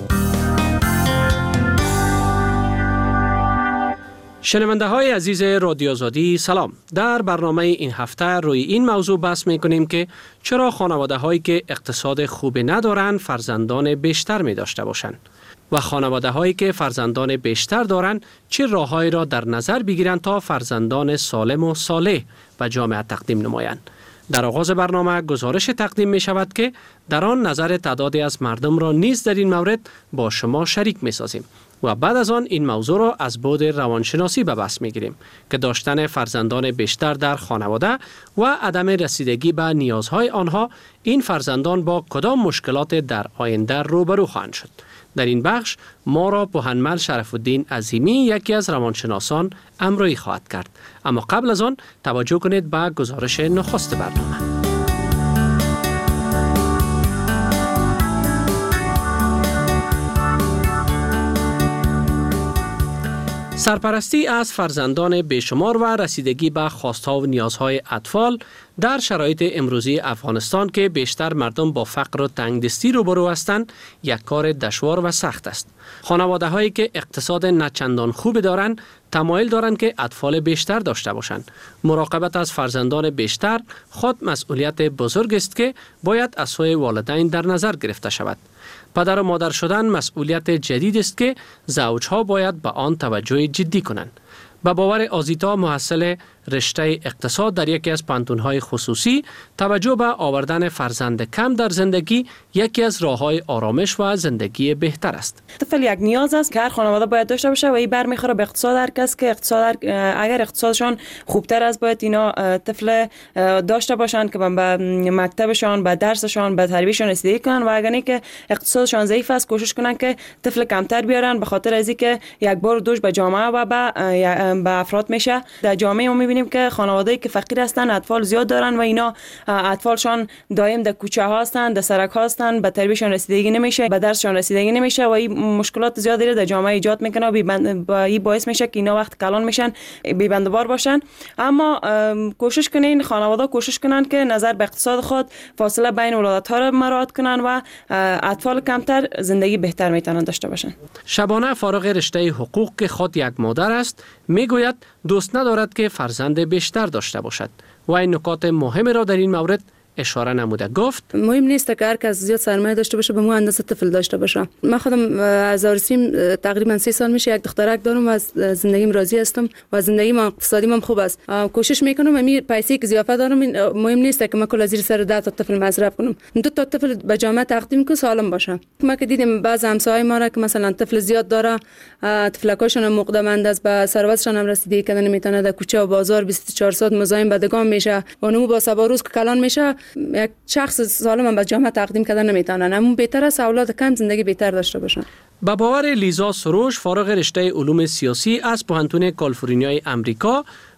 شنونده های عزیز رادیو آزادی سلام. در برنامه این هفته روی این موضوع بحث می کنیم که چرا خانواده هایی که اقتصاد خوبی ندارند فرزندان بیشتر می داشته باشند و خانواده هایی که فرزندان بیشتر دارند چه راههایی را در نظر بگیرند تا فرزندان سالم و صالح و جامعه تقدیم نمایند. در آغاز برنامه گزارش تقدیم می شود که در آن نظر تعدادی از مردم را نیز در این مورد با شما شریک می سازیم و بعد از آن این موضوع را از بعد روانشناسی به بحث می گیریم که داشتن فرزندان بیشتر در خانواده و عدم رسیدگی به نیازهای آنها این فرزندان با کدام مشکلات در آینده روبرو خواهند شد. در این بخش ما را پوهنمل شرف الدین عظیمی یکی از روانشناسان همراهی خواهد کرد. اما قبل از آن توجه کنید به گزارش نخست برنامه. سرپرستی از فرزندان بیشمار و رسیدگی به خواست‌ها و نیازهای اطفال در شرایط امروزی افغانستان که بیشتر مردم با فقر و تنگدستی روبرو هستند یک کار دشوار و سخت است. خانواده هایی که اقتصاد نچندان خوب دارند تمایل دارند که اطفال بیشتر داشته باشند. مراقبت از فرزندان بیشتر خود مسئولیت بزرگ است که باید از سوی والدین در نظر گرفته شود. پدر و مادر شدن مسئولیت جدید است که زوجها باید به آن توجه جدی کنند. به باور آزیتا محصل رشته اقتصاد در یکی از پانتون‌های خصوصی، توجه به آوردن فرزند کم در زندگی یکی از راه‌های آرامش و زندگی بهتر است. طفل یک نیاز است که هر خانواده باید داشته باشه و این برمیخوره به اقتصاد هر کس که اقتصاد اگر اقتصادشان خوبتر است باید اینا طفل داشته باشند که به مکتبشان، به درسشان، به تربیتشان رسیدگی کنن و اگر نه که اقتصادشان ضعیف است کوشش کنن که طفل کمتر بیارن به خاطر از اینکه یک بار دوش به جامعه و به به افراد میشه. در جامعه ما میبینیم که خانواده‌ای که فقیر هستن اطفال زیاد دارن و اینا اطفالشان دائم در کوچه ها هستن، در سرک ها هستن، به تربیتشان رسیدگی نمیشه، به درسشان رسیدگی نمیشه و این مشکلات زیادی در جامعه ایجاد میکنه و این باعث میشه که اینا وقت کلان میشن، بی‌بندوبار باشن. اما کوشش کنین خانواده کوشش کنن که نظر به اقتصاد خود فاصله بین ولادت ها را مراعات کنن و اطفال کمتر زندگی بهتر میتونن داشته باشن. شبانه فارغ رشته حقوق که خود یک مادر است میگوید دوست ندارد که فرزند بیشتر داشته باشد و این نکات مهم را در این مورد اشاره نموده. گفت مهم نیست که هر کس زیاد سرمایه داشته باشه به مو اندازه طفل داشته باشه. من خودم از آرسیم تقریبا سه سال میشه یک دخترک دارم و از زندگیم راضی هستم و زندگی من اقتصادی من خوب است. کوشش میکنم همین پیسې که زیافت دارم مهم نیست که من کل زیر سر ده تا طفل مصرف کنم. دو تا طفل به جامعه تقدیم کنم سالم باشه. ما که دیدیم بعض همسایه‌های ما را که مثلا طفل زیاد داره، طفلکاشون مقدمند است، به ثروتشون هم رسیدگی کردن نمیتونه، در کوچه و بازار بیست و چهار ساعت مزاحم بدگان میشه و اونم با سبا روز که کلان میشه یک شخص سالم به جامعه تقدیم کردن نمیتونن. اما بهتر است اولاد کم زندگی بهتر داشته باشن. با باور لیزا سروش فارغ رشته علوم سیاسی از پوهنتون کالیفرنیای امریکا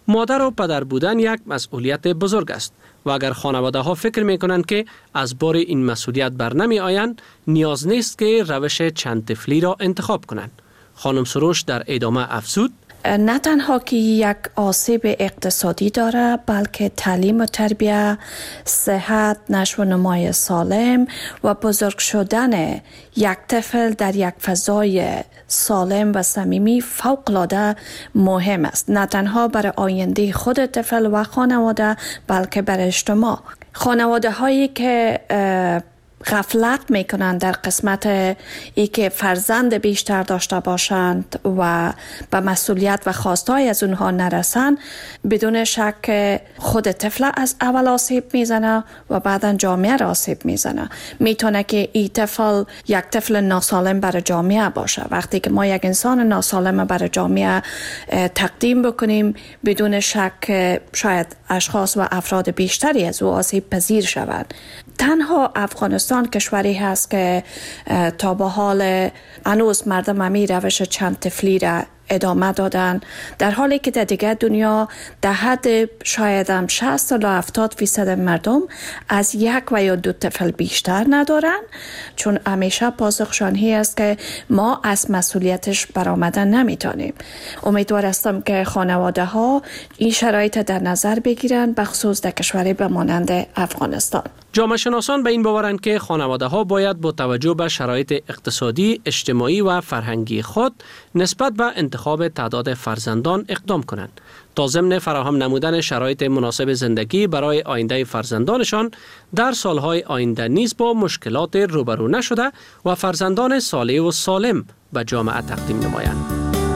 مادر و پدر بودن یک مسئولیت بزرگ است و اگر خانواده ها فکر می کنند که از بار این مسئولیت بر نمی آیند، نیاز نیست که روش چند طفلی را انتخاب کنند. خانم سروش در ادامه افزود: نه تنها که یک آسیب اقتصادی داره، بلکه تعلیم و تربیت، صحت، نشو و نمای سالم و بزرگ شدن یک طفل در یک فضای سالم و صمیمی فوق‌العاده مهم است. نه تنها برای آینده خود طفل و خانواده، بلکه برای اجتماع. خانواده هایی که غفلت میکنند در قسمت ای که فرزند بیشتر داشته باشند و به مسئولیت و خواستهای از اونها نرسند، بدون شک خود طفل از اول آسیب میزنه و بعدا جامعه را آسیب میزنه. میتونه که این طفل یک طفل ناسالم برای جامعه باشه. وقتی که ما یک انسان ناسالم برای جامعه تقدیم بکنیم، بدون شک شاید اشخاص و افراد بیشتری از او آسیب پذیر شوند. تنها افغانستان کشوری هست که تا به حال هنوز مردم همی روش چند طفلی را ادامه دادن، در حالی که در دیگر دنیا در حد شاید هم شصت تا هفتاد فیصد مردم از یک و یا دو طفل بیشتر ندارن، چون همیشه پاسخشانی است که ما از مسئولیتش برآمدن نمیتونیم. امیدوار هستم که خانواده ها این شرایط در نظر بگیرن، بخصوص در کشوری به مانند افغانستان. جامعه شناسان به این باورند که خانواده ها باید با توجه به شرایط اقتصادی، اجتماعی و فرهنگی خود نسبت به انتخاب تعداد فرزندان اقدام کنند تا ضمن فراهم نمودن شرایط مناسب زندگی برای آینده فرزندانشان در سالهای آینده نیز با مشکلات روبرو نشده و فرزندان صالح و سالم به جامعه تقدیم نمایند.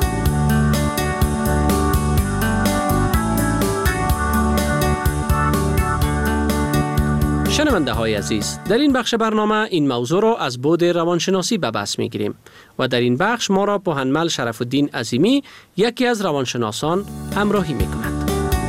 شنونده های عزیز، در این بخش برنامه این موضوع را از بعد روانشناسی به بحث می گیریم و در این بخش ما را پوهنمل شرف الدین عظیمی، یکی از روانشناسان، همراهی می کند.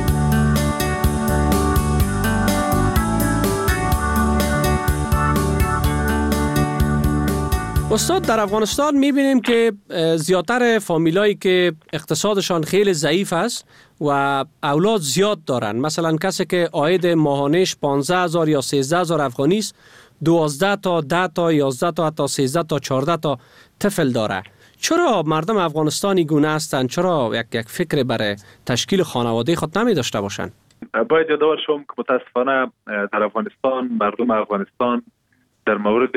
استاد، در افغانستان می‌بینیم که زیادتر فامیلایی که اقتصادشان خیلی ضعیف است و اولاد زیاد دارن، مثلا کسی که عاید ماهانش پانزده هزار یا سیزده هزار افغانی است، دوازده تا ده تا یازده تا حتی سیزده تا چهارده تا طفل داره. چرا مردم افغانستانی گونه هستند؟ چرا یک یک فکر برای تشکیل خانواده خود نمی داشته باشند؟ باید یادآور شوم که متاسفانه در افغانستان، مردم افغانستان در مورد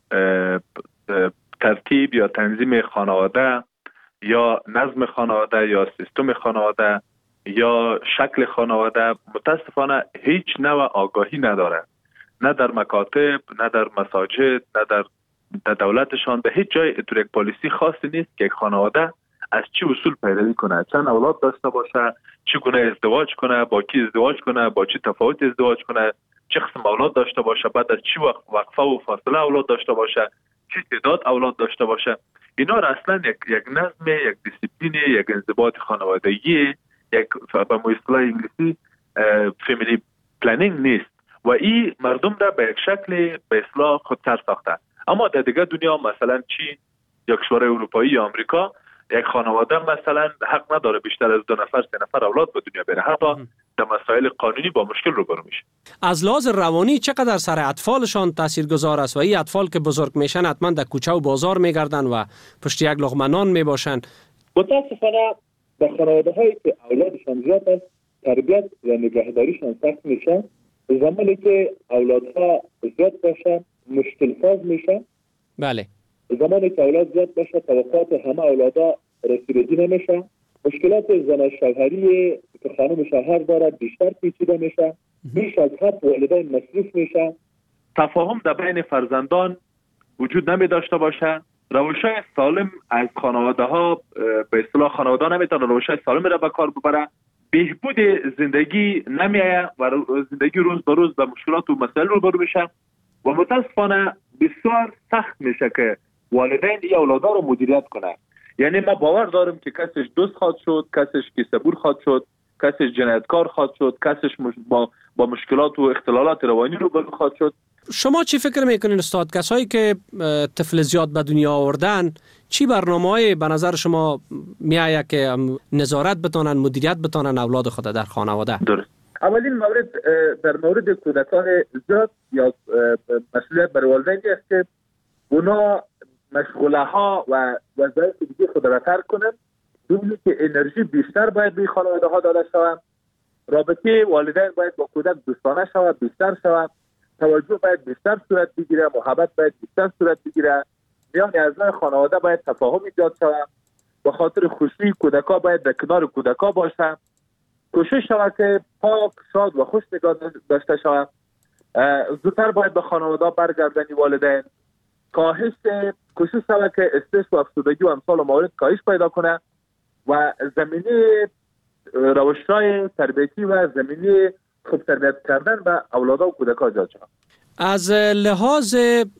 ترتیب یا تنظیم خانواده یا نظم خانواده یا سیستم خانواده یا شکل خانواده متاسفانه هیچ نوع آگاهی نداره. نه در مکاتب، نه در مساجد، نه در, در دولتشان، به هیچ جای اتور یک پالیسی خاصی نیست که یک خانواده از چه اصول پیروی کنه، چند اولاد داشته باشه، چگونه ازدواج کنه، با کی ازدواج کنه، با چه تفاوت ازدواج کنه، چه قسم اولاد داشته باشه، بعد از چه وقت وقفه و فاصله اولاد داشته باشه، چه تعداد اولاد داشته باشه. اینا را اصلا یک یک نظم، یک دیسیپلین، یک انضباط خانوادگی، یک به اصطلاح انگلیسی فامیلی پلنینگ نیست و این مردم را به یک شکل به اصطلاح خودسر ساخته. اما در دیگه دنیا، مثلا چین یا کشور اروپایی یا آمریکا، یک خانواده مثلا حق نداره بیشتر از دو نفر سه نفر اولاد به دنیا بره، حتی در مسائل قانونی با مشکل روبرو میشه. از لحاظ روانی چقدر سر اطفالشان تاثیرگذار است و این اطفال که بزرگ میشن حتما در کوچه و بازار میگردن و پشت یک لقمه نان میباشن. متاسفانه در خانواده هایی که اولادشان زیاد است، تربیت و نگهداریشان سخت میشه. زمانی که اولادها زیاد باشن مشکل ساز میشه. بله. زمانی که اولاد زیاد باشه توقعات همه اولادا رسیدگی نمیشه. مشکلات زن شوهری که خانم شوهر دارد بیشتر پیچیده میشه. بیش از حد والدین مصروف میشن. تفاهم در بین فرزندان وجود نمی داشته باشه. روش‌های سالم از خانواده ها، به اصطلاح خانواده نمیتونه روش‌های سالم را به کار ببره. بهبود زندگی نمیآید و زندگی روز به روز به مشکلات و مسائل روبرو میشه و متاسفانه بسیار سخت میشه که والدین این اولادا رو مدیریت کنه. یعنی ما باور دارم که کسش دوست خواهد شد، کسش کیسه‌بور خواهد شد، کسش جنایتکار خواهد شد، کسش مش... با با مشکلات و اختلالات روانی روبرو خواهد شد. شما چی فکر میکنین استاد؟ کسایی که طفل زیاد به دنیا آوردن چی برنامه‌ای به نظر شما میآید که نظارت بتونن، مدیریت بتونن اولاد خود در خانواده؟ درست. اولین مورد در مورد کودکان زیاد یا مسئولیت بر والدین است که اونا مشغله ها و وظایف دیگه خود را ترک کنند. دومی که انرژی بیشتر باید به خانواده ها داده شود. رابطه والدین باید با کودک دوستانه شود، بیشتر شود. توجه باید بیشتر صورت بگیره، محبت باید بیشتر صورت بگیره. میان اعضای خانواده باید تفاهم ایجاد شود. به خاطر خوشی کودکا باید در کنار کودکا باشند. کوشش شود که پاک، شاد و خوش نگاه داشته شود. زودتر باید به خانواده برگردانی والدین. کاهش کوشش شود که استرس و افسردگی و امثال موارد کاهش پیدا کنه و زمینه روش‌های تربیتی و زمینه خوب تربیت کردن به اولادها و کودکا ایجاد شود. از لحاظ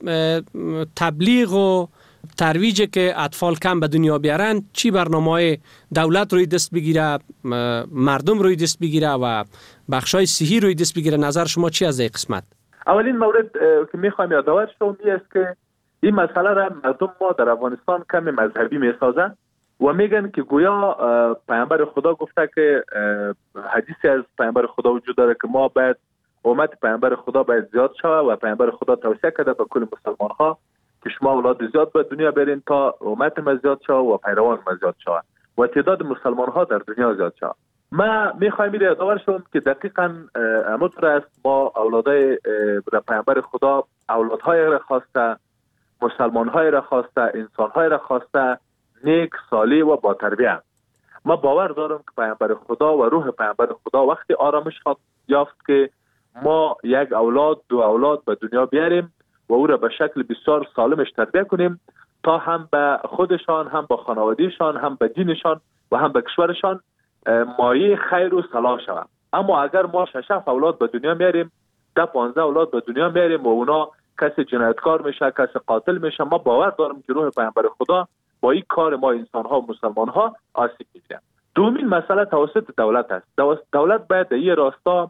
تبلیغ و ترویج که اطفال کم به دنیا بیارن، چی برنامه‌های دولت روی دست بگیره، مردم روی دست بگیره و بخشای صحی روی دست بگیره؟ نظر شما چی از این قسمت؟ اولین مورد که میخوایم یادآور شوم این است که این مسئله را مردم ما در افغانستان کم مذهبی میسازن و میگن که گویا پیامبر خدا گفته که حدیثی از پیامبر خدا وجود داره که ما باید امت پیامبر خدا باید زیاد شود و پیامبر خدا توصیه کرده به کل مسلمان ها که شما اولاد زیاد به دنیا برین تا امت ما زیاد شود و پیروان ما زیاد شود و تعداد مسلمان ها در دنیا زیاد شود. ما میخوایم این یادآور شوم که دقیقاً همونطور است ما اولادای پیامبر خدا اولادهای را خواسته، مسلمان‌های را خواسته، انسان‌های را خواسته نیک، صالح و با تربیت. ما باور دارم که پیامبر خدا و روح پیامبر خدا وقتی آرامش یافت که ما یک اولاد، دو اولاد به دنیا بیاریم و او را به شکل بسیار سالمش تربیت کنیم تا هم به خودشان، هم به خانوادهشان، هم به دینشان و هم به کشورشان مایه خیر و صلاح شود. اما اگر ما شش اولاد به دنیا میاریم، ده پانزده اولاد به دنیا میاریم و اونا کسی جنایتکار میشه، کسی قاتل میشه، ما باور دارم که روح پیامبر خدا با این کار ما انسان ها و مسلمان ها آسیب میگیره. دومین مسئله توسط دولت است. دولت باید در این راستا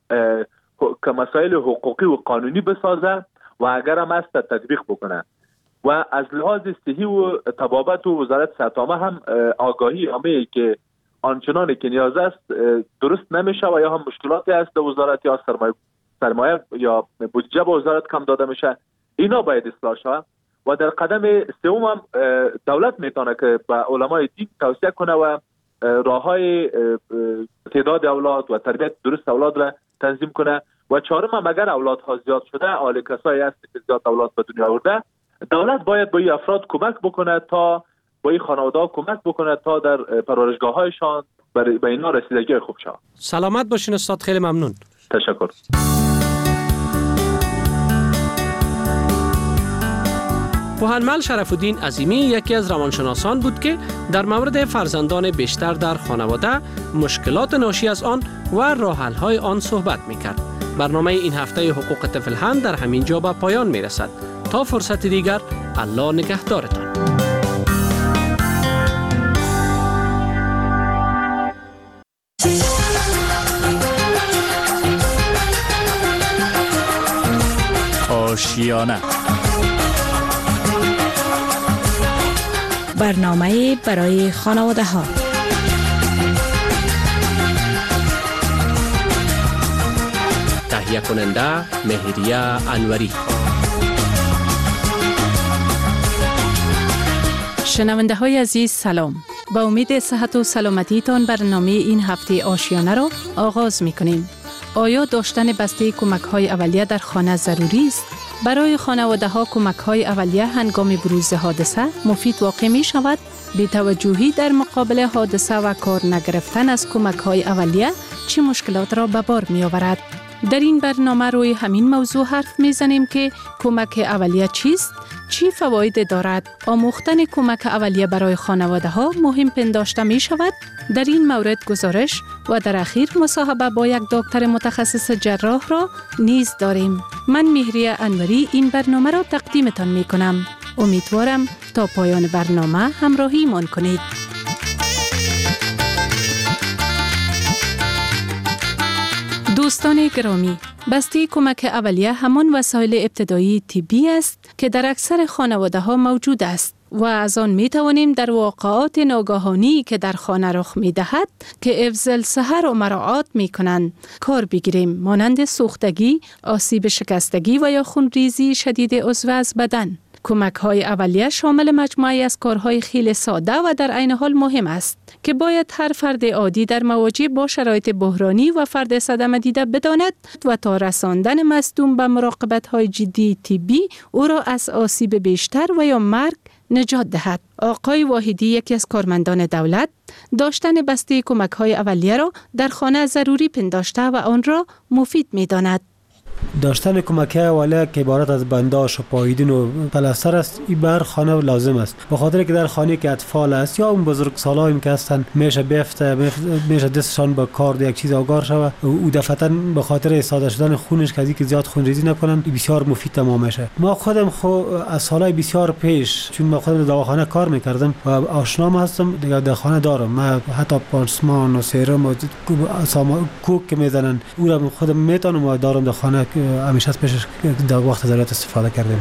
که مسائل حقوقی و قانونی بسازه و اگر هم است تطبیق بکنه و از لحاظ صحی و طبابت و وزارت صحت عامه هم آگاهی عامه که آنچنانی که نیاز است درست نمیشه و یا هم مشکلاتی است در وزارت یا سرمایه سرمایه یا بودجه به وزارت کم داده میشه، اینا باید اصلاح شود و در قدم سوم هم دولت میتونه که به علمای دین توصیه کنه و راههای تعداد اولاد و تربیت درست اولاد را تنظیم کنه و چهارم هم اگر اولادها زیاد شده، حال کسایی هست که زیاد اولاد به دنیا آورده، دولت باید با این افراد کمک بکنه تا با این خانواده‌ها کمک بکنه تا در پرورشگاه‌هایشان به اینا رسیدگی خوب شود. سلامت باشین استاد، خیلی ممنون. تشکر. پوهنمل شرف الدین عظیمی یکی از روانشناسان بود که در مورد فرزندان بیشتر در خانواده، مشکلات ناشی از آن و راه حل‌های آن صحبت می‌کرد. برنامه این هفته حقوق طفل هم در همین جا به پایان می‌رسد. تا فرصت دیگر، الله نگهدارتان. آشیانه برنامه برای خانواده ها. تهیه کننده مهریه انوری. شنونده های عزیز سلام. با امید صحت و سلامتیتان برنامه این هفته آشیانه را آغاز می کنیم. آیا داشتن بسته کمک های اولیه در خانه ضروری است؟ برای خانواده ها کمک های اولیه هنگام بروز حادثه مفید واقع می شود؟ بی توجهی در مقابل حادثه و کار نگرفتن از کمک های اولیه چه مشکلات را به بار می آورد؟ در این برنامه روی همین موضوع حرف می زنیم که کمک اولیه چیست؟ چی فواید دارد؟ آموختن کمک اولیه برای خانواده ها مهم پنداشته می شود؟ در این مورد گزارش و در اخیر مصاحبه با یک دکتر متخصص جراح را نیز داریم. من مهریه انوری این برنامه را تقدیمتان می کنم. امیدوارم تا پایان برنامه همراهی من کنید. دوستان گرامی، بسته کمک اولیه همان وسایل ابتدایی طبی است که در اکثر خانواده ها موجود است. و از آن می توانیم در واقعات ناگهانی که در خانه رخ می دهد که حفظ الصحه و مراعات می کنند کار بگیریم، مانند سوختگی، آسیب شکستگی و یا خونریزی شدید عضو از بدن. کمک های اولیه شامل مجموعی از کارهای خیلی ساده و در عین حال مهم است که باید هر فرد عادی در مواجه با شرایط بحرانی و فرد صدمه دیده بداند و تا رساندن مصدوم به مراقبت های جدی طبی او را از آسیب بیشتر و یا مرگ نجات دهد. آقای واحدی، یکی از کارمندان دولت، داشتن بسته کمک های اولیه را در خانه ضروری پنداشته و آن را مفید می داند. داشتن کمک اولیه که عبارت از بنداژ و پاییدن و پلاستر است، این بر خانه لازم است، به خاطر که در خانه که اطفال است یا اون بزرگسالایی که هستن میشه بیفته میشه دستشان به کار یک چیز آگار شود او دفعتا به خاطر استفاده شدن خونش که که زیاد خونریزی نکنن بسیار مفید تمام میشه. ما خودم خو از سالهای بسیار پیش چون ما خودم در دواخانه کار میکردم و آشنام هستم دیگه در خانه دارم، ما حتی پانسمان و سرم و کوک که میزنن او را خودم میتونم و دارم در خانه همیشه از پیشش در وقت ضرورت استفاده کردیم.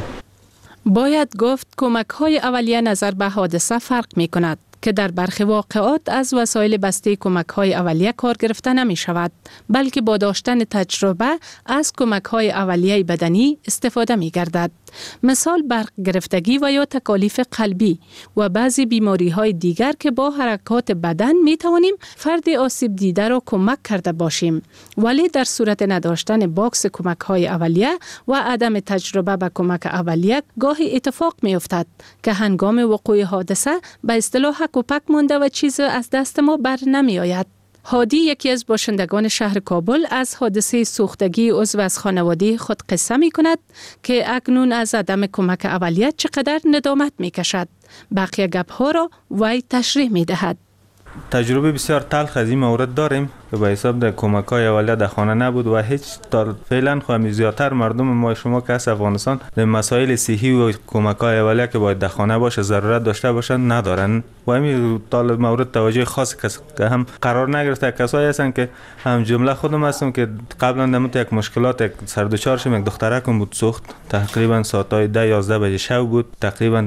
باید گفت کمک های اولیه نظر به حادثه فرق می کند که در برخی واقعات از وسایل بسته کمک های اولیه کار گرفته نمی شود، بلکه با داشتن تجربه از کمک های اولیه بدنی استفاده می گردد. مثال برق گرفتگی و یا تکالیف قلبی و بعضی بیماری های دیگر که با حرکات بدن می توانیم فرد آسیب دیده را کمک کرده باشیم، ولی در صورت نداشتن باکس کمک های اولیه و عدم تجربه به کمک اولیه گاهی اتفاق می افتد که هنگام وقوع حادثه به اصطلاح حک و پک مانده و چیز از دست ما بر نمی آید. هادی، یکی از باشندگان شهر کابل، از حادثه سوختگی عضو از خانواده خود قصه می کند که اکنون از عدم کمک اولیه چقدر ندامت می کشد. بقیه گپ ها را وی تشریح می دهد. تجربه بسیار تلخ از این مورد داریم که به حساب در کمک های اولیه در خانه نبود و هیچ تا فعلا خواهیم زیادتر مردم ما شما که از افغانستان در مسائل صحی و کمک های اولیه که باید در خانه باشه ضرورت داشته باشن ندارن و همین طالب مورد توجه خاص کس که هم قرار نگرفته. کسایی هستن که هم جمله خودم هستم که قبلا دمت یک مشکلات یک سردوچار شدم، یک دخترکم بود سوخت تقریبا ساعتای ده یازده بجه شب بود، تقریبا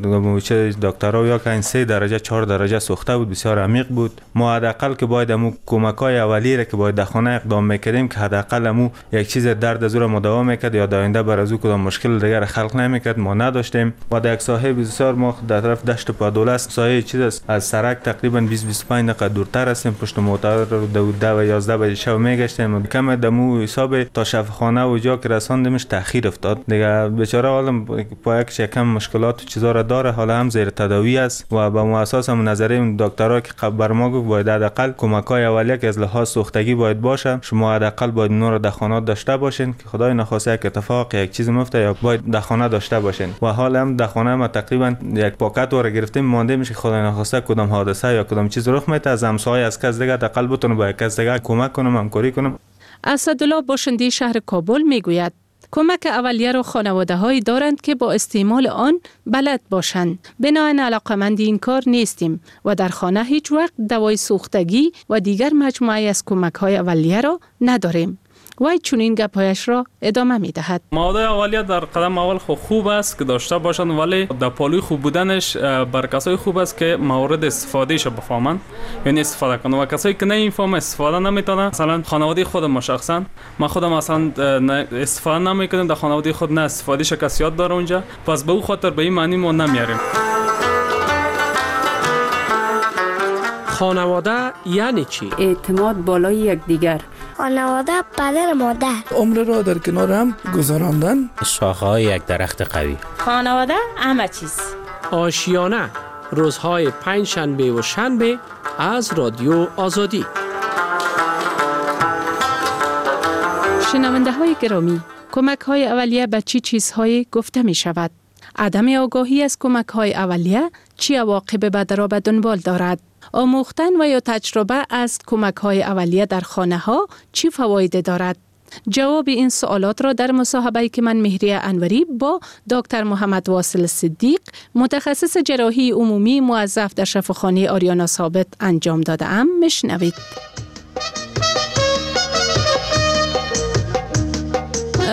موچه دکترها یا که سه درجه چهار درجه سوخته بود، بسیار عمیق بود. ما حداقل که باید امو کمک‌های اولیه را که باید در خانه اقدام میکردیم که حداقل امو یک چیز درد از او را مداوا میکرد یا در آینده بر از او کدام مشکل دیگر خلق نمیکرد ما نداشتیم. و در یک ساحه بسیار ما در طرف دشت پادوله است، ساحه چیز است از سرک تقریبا بیست بیست و پنج دقیقه دورتر هستیم، پشت موتور رو ده و یازده بجه شب میگشتیم. کم دمو حساب تا شفاخانه و جا که رساندیمش تاخیر افتاد دیگه. بیچاره حالا با یک کم مشکلات و چیزا را داره، حالا هم زیر تداوی است و به اساس هم نظریه دکترها که بر ما گفت باید حداقل کمک‌های اولیه که از لحاظ سوختگی باید باشه، شما حداقل باید نور در خانه داشته باشین که خدای نخواسته یک اتفاق یک چیز مفته یا باید در خانه داشته باشین. و حال هم در خانه ما تقریبا یک پاکت ور گرفتیم مانده میشه خدای نخواسته کدام حادثه یا کدام چیز رخ میته از همسایه از کس دیگه حداقل بتونه با کس دیگه کمک کنم همکاری کنم. اسدالله باشنده شهر کابل میگوید کمک اولیه را خانواده هایی دارند که با استعمال آن بلد باشند. بنابراین علاقمند این کار نیستیم و در خانه هیچ وقت دوای سوختگی و دیگر مجموعه از کمک های اولیه را نداریم. وای چنین گپایش را ادامه می دهد. مواد اولیه در قدم اول خو خوب است که داشته باشند، ولی در پالوی خوب بودنش بر کسای خوب است که مورد استفادهش بفهمند، یعنی استفاده کنند. و کسایی که نمیفهمند استفاده نمیتونن، مثلا خانواده خودم ما شخصا ما خودم مثلا استفاده نمیکنیم در خانواده خود، نه استفادهش کسی یاد داره اونجا، پس به او خاطر به این معنی ما نمیاریم. خانواده یعنی چی؟ اعتماد بالای یکدیگر. خانواده پدر مادر. عمر را در کنار هم گذراندن. شاخه‌های یک درخت قوی. خانواده همه چیز. آشیانه روزهای پنج شنبه و شنبه از رادیو آزادی. شنونده های گرامی، کمک های اولیه به چی چیزهایی گفته می شود؟ عدم آگاهی از کمک های اولیه چی عواقب بد را به دنبال دارد؟ آموختن و یا تجربه از کمک های اولیه در خانه ها چی فواید دارد؟ جواب این سوالات را در مصاحبه‌ای که من مهریه انوری با دکتر محمد واصل صدیق، متخصص جراحی عمومی موظف در شفاخانه آریانا ثابت انجام داده ام میشنوید.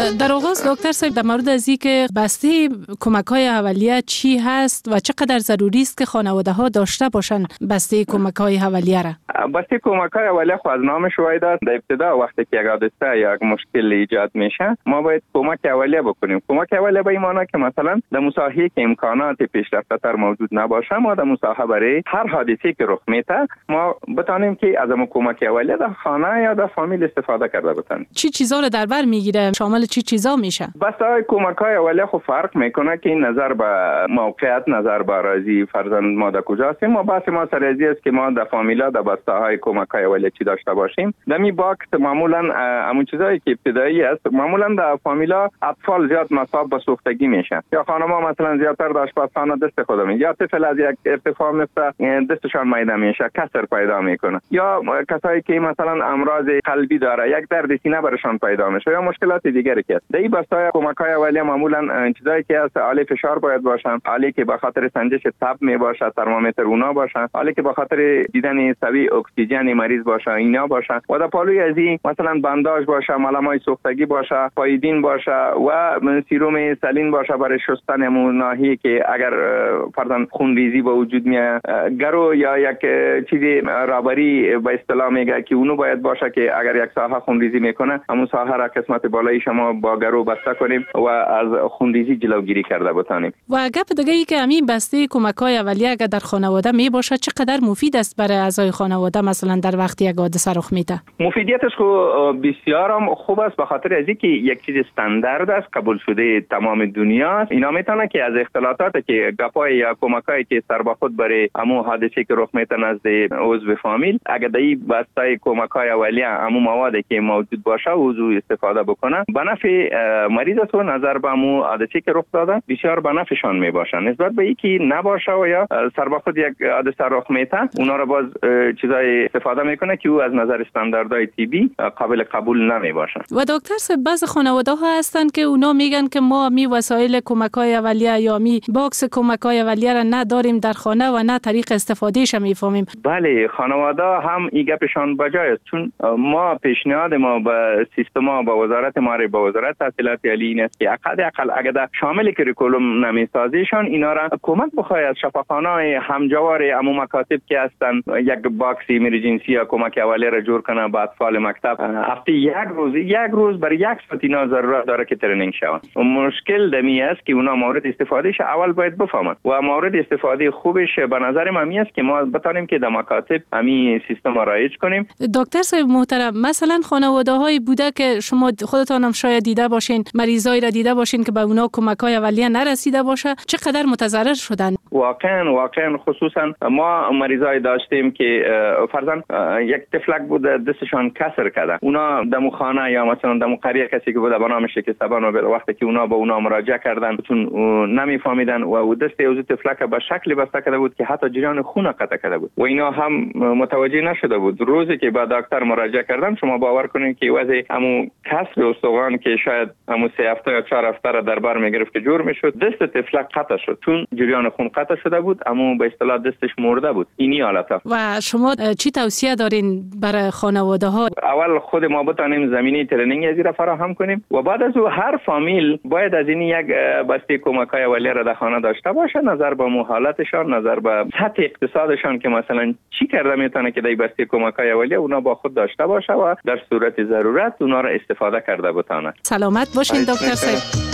در آغاز دکتر صاحب در مورد از که بسته کمک‌های اولیه چی هست و چقدر ضروری است که خانواده‌ها داشته باشن بسته کمک‌های اولیه را؟ بسته کمک‌های اولیه خو از نامش وایده در ابتدا وقتی که یک حادثه یا یک مشکل ایجاد میشه ما باید کمک اولیه بکنیم. کمک اولیه به این معنی که مثلا در مساحتی که امکانات پیشرفته‌تر موجود نباشه ما در مساحت برای هر حادثه‌ای که رخ میده ما بتونیم که از اون کمک اولیه در خانه یا در فامیل استفاده کرده بتونیم. چی چیزا رو در بر میگیره؟ شامل چی چیزا میشه؟ بسته کمک‌های اولیه خو فرق میکنه که این نظر به موقعیت، نظر به راضی فرزند ما در کجا هستیم. ما بحث ما سرازی است که ما در فامیلا در بسته‌های کمک‌های اولیه چی داشته باشیم. در می باکس معمولا همون چیزایی که ابتدایی است معمولا در فامیلا اطفال زیاد مصاب به سوختگی میشن یا خانم‌ها مثلا زیادتر در آشپزخانه دست خود می یا طفل از یک ارتفاع مثل دستشان میده میشه کسر پیدا میکنه یا کسایی که مثلا امراض قلبی داره یک درد سینه برشان پیدا میشه یا مشکلات دیگری که در این بسته‌های کمک‌های اولیه معمولا چیزایی که از عالی فشار باید باشن، عالی که به خاطر سنجش تب می باشه، ترمامیتر اونا باشن، عالی که به خاطر دیدن سوی اکسیژن مریض باشه اینا باشن و در پالوی از این مثلا بنداژ باشه، ملمای سوختگی باشه، پایدین باشه و سیروم سلین باشه برای شستن همون ناحیه که اگر فرضاً خونریزی به وجود میاد، گرو یا یک چیزی رابری به اصطلاح میگه که اونو باید باشه که اگر یک ساحه خونریزی میکنه همون ساحه را قسمت بالایی شما با گرو بسته کنیم و از خونریزی جلوگیری کرده بتانیم. و گپ دیگه ای که همین بسته کمک‌های اولیه اگر در خانواده می باشه چقدر مفید است برای اعضای خانواده مثلا در وقتی یک حادثه رخ میده؟ مفیدیتش خو بسیار هم خوب است به خاطر از اینکه یک چیز استاندارد است قبول شده تمام دنیا است. اینا میتونه که از اختلاطات که گپای یا کمکایی که سر به خود برای همون حادثه که رخ میده نزد عضو فامیل اگر در این بسته کمک‌های اولیه همون موادی که موجود باشه عضو استفاده بکنه به نفع مریض است و نظر به همون حادثه که رخ داده بسیار به نفعشان میباشن نسبت به اینکه نباشه و یا سر به خود یک حادثه رخ میده اونا رو باز چیزای استفاده میکنه که او از نظر استانداردهای طبی قابل قبول نمیباشن. و دکتر صاحب بعض خانواده ها هستند که اونا میگن که ما می وسایل کمک‌های اولیه یا می باکس کمک‌های اولیه را نداریم در خانه و نه طریق استفادهش میفهمیم. بله خانواده هم این گپشان بجای است چون ما پیشنهاد ما به سیستم با وزارت ما با وزارت تحصیلات عالی این است که اقل اقل اگر شامل کریکولوم نمیسازیشان اینا را کمک بخواد از شفاخانه‌های همجوار عموم مکاتب که هستن یک باکس ایمرجنسی یا کمک اولیه را جور کنه با اطفال مکتب هفته یک روز یک روز برای یک ساعت اینا ضرورت داره که ترنینگ شون. مشکل دمی است که اونا مورد استفادهش اول باید بفهمن و مورد استفاده خوبش به نظر من است که ما بتونیم که در مکاتب همین سیستم را رایج کنیم. دکتر صاحب محترم مثلا خانواده‌های بوده که شما خودتان هم شاید دیده باشین مریضایی را دیده باشین که به اونا کمک‌های اولیه نرسیده باشه چقدر متضرر شدن؟ واقعا واقعا خصوصا ما مریضای داشتیم که فرضاً یک تفلک بود دستشان کسر کرده اونا دمو خانه یا مثلا دمو قریه کسی که بوده به نام شکستبان و وقتی که اونا با اونا مراجعه کردن چون نمیفهمیدن و دست اوزو تفلک به شکلی بسته کرده بود که حتی جریان خون قطع کرده بود و اینا هم متوجه نشده بود. روزی که با دکتر مراجعه کردن شما باور کنید که وضع همو کسر استخوان که شاید همو سه هفته یا چهار هفته را در بر میگرفت که جور میشد دست تفلک قطع شد چون جریان خون قطع شده بود اما به اصطلاح دستش مرده بود. اینی حالته. و شما چی توصیه دارین برای خانواده ها؟ اول خود ما بتانیم زمینه ترنینگ از را فراهم کنیم و بعد از او هر فامیل باید از این یک بسته کمک‌های اولیه را در خانه داشته باشه نظر به حالتشان نظر به سطح اقتصادشان که مثلا چی کرده میتونه که در بسته کمک‌های اولیه اونا با خود داشته باشه و در صورت ضرورت اونا را استفاده کرده بتونه. سلامت باشین دکتر صاحب.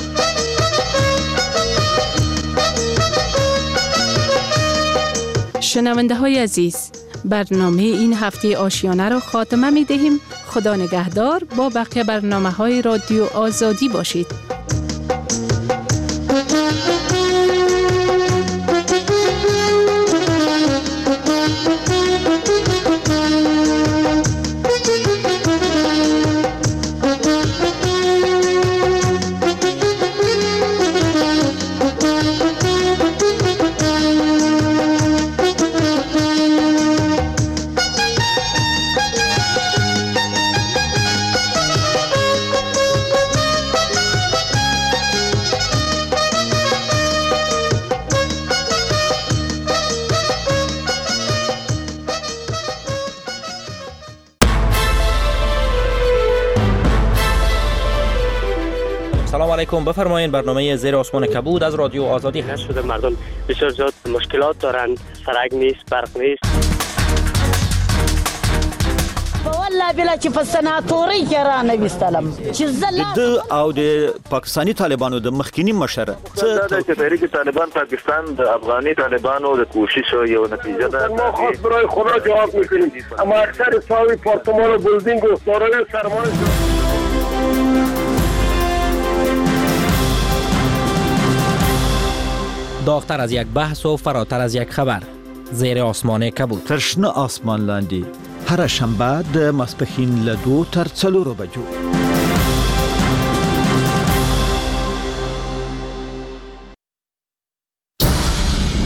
شنونده های عزیز برنامه این هفته آشیانه را خاتمه می دهیم. خدا نگهدار. با بقیه برنامه های رادیو آزادی باشید. سلام علیکم، بفرمایید. برنامه زیر آسمان کبود از رادیو آزادی هست. شده مردم بسیار زیاد مشکلات دارن، سرک نیست، برق نیست. والله بلا چې په سناتوري کې را نه وستلم چې زله د او د پاکستانی طالبانو د مخکینی مشر څه د تحریک طالبان پاکستان د افغاني طالبانو د کوشش یو نتیجه ده. ما خاص برای خدا جواب میکنیم، اما اکثر ساوی پارتمان و بلدینگ و دارای سرمایه داغتر از یک بحث و فراتر از یک خبر، زیر آسمان کبود. ترشنه آسمان لاندی هر شنبه د ماسپښین له دو تر څلورو بجو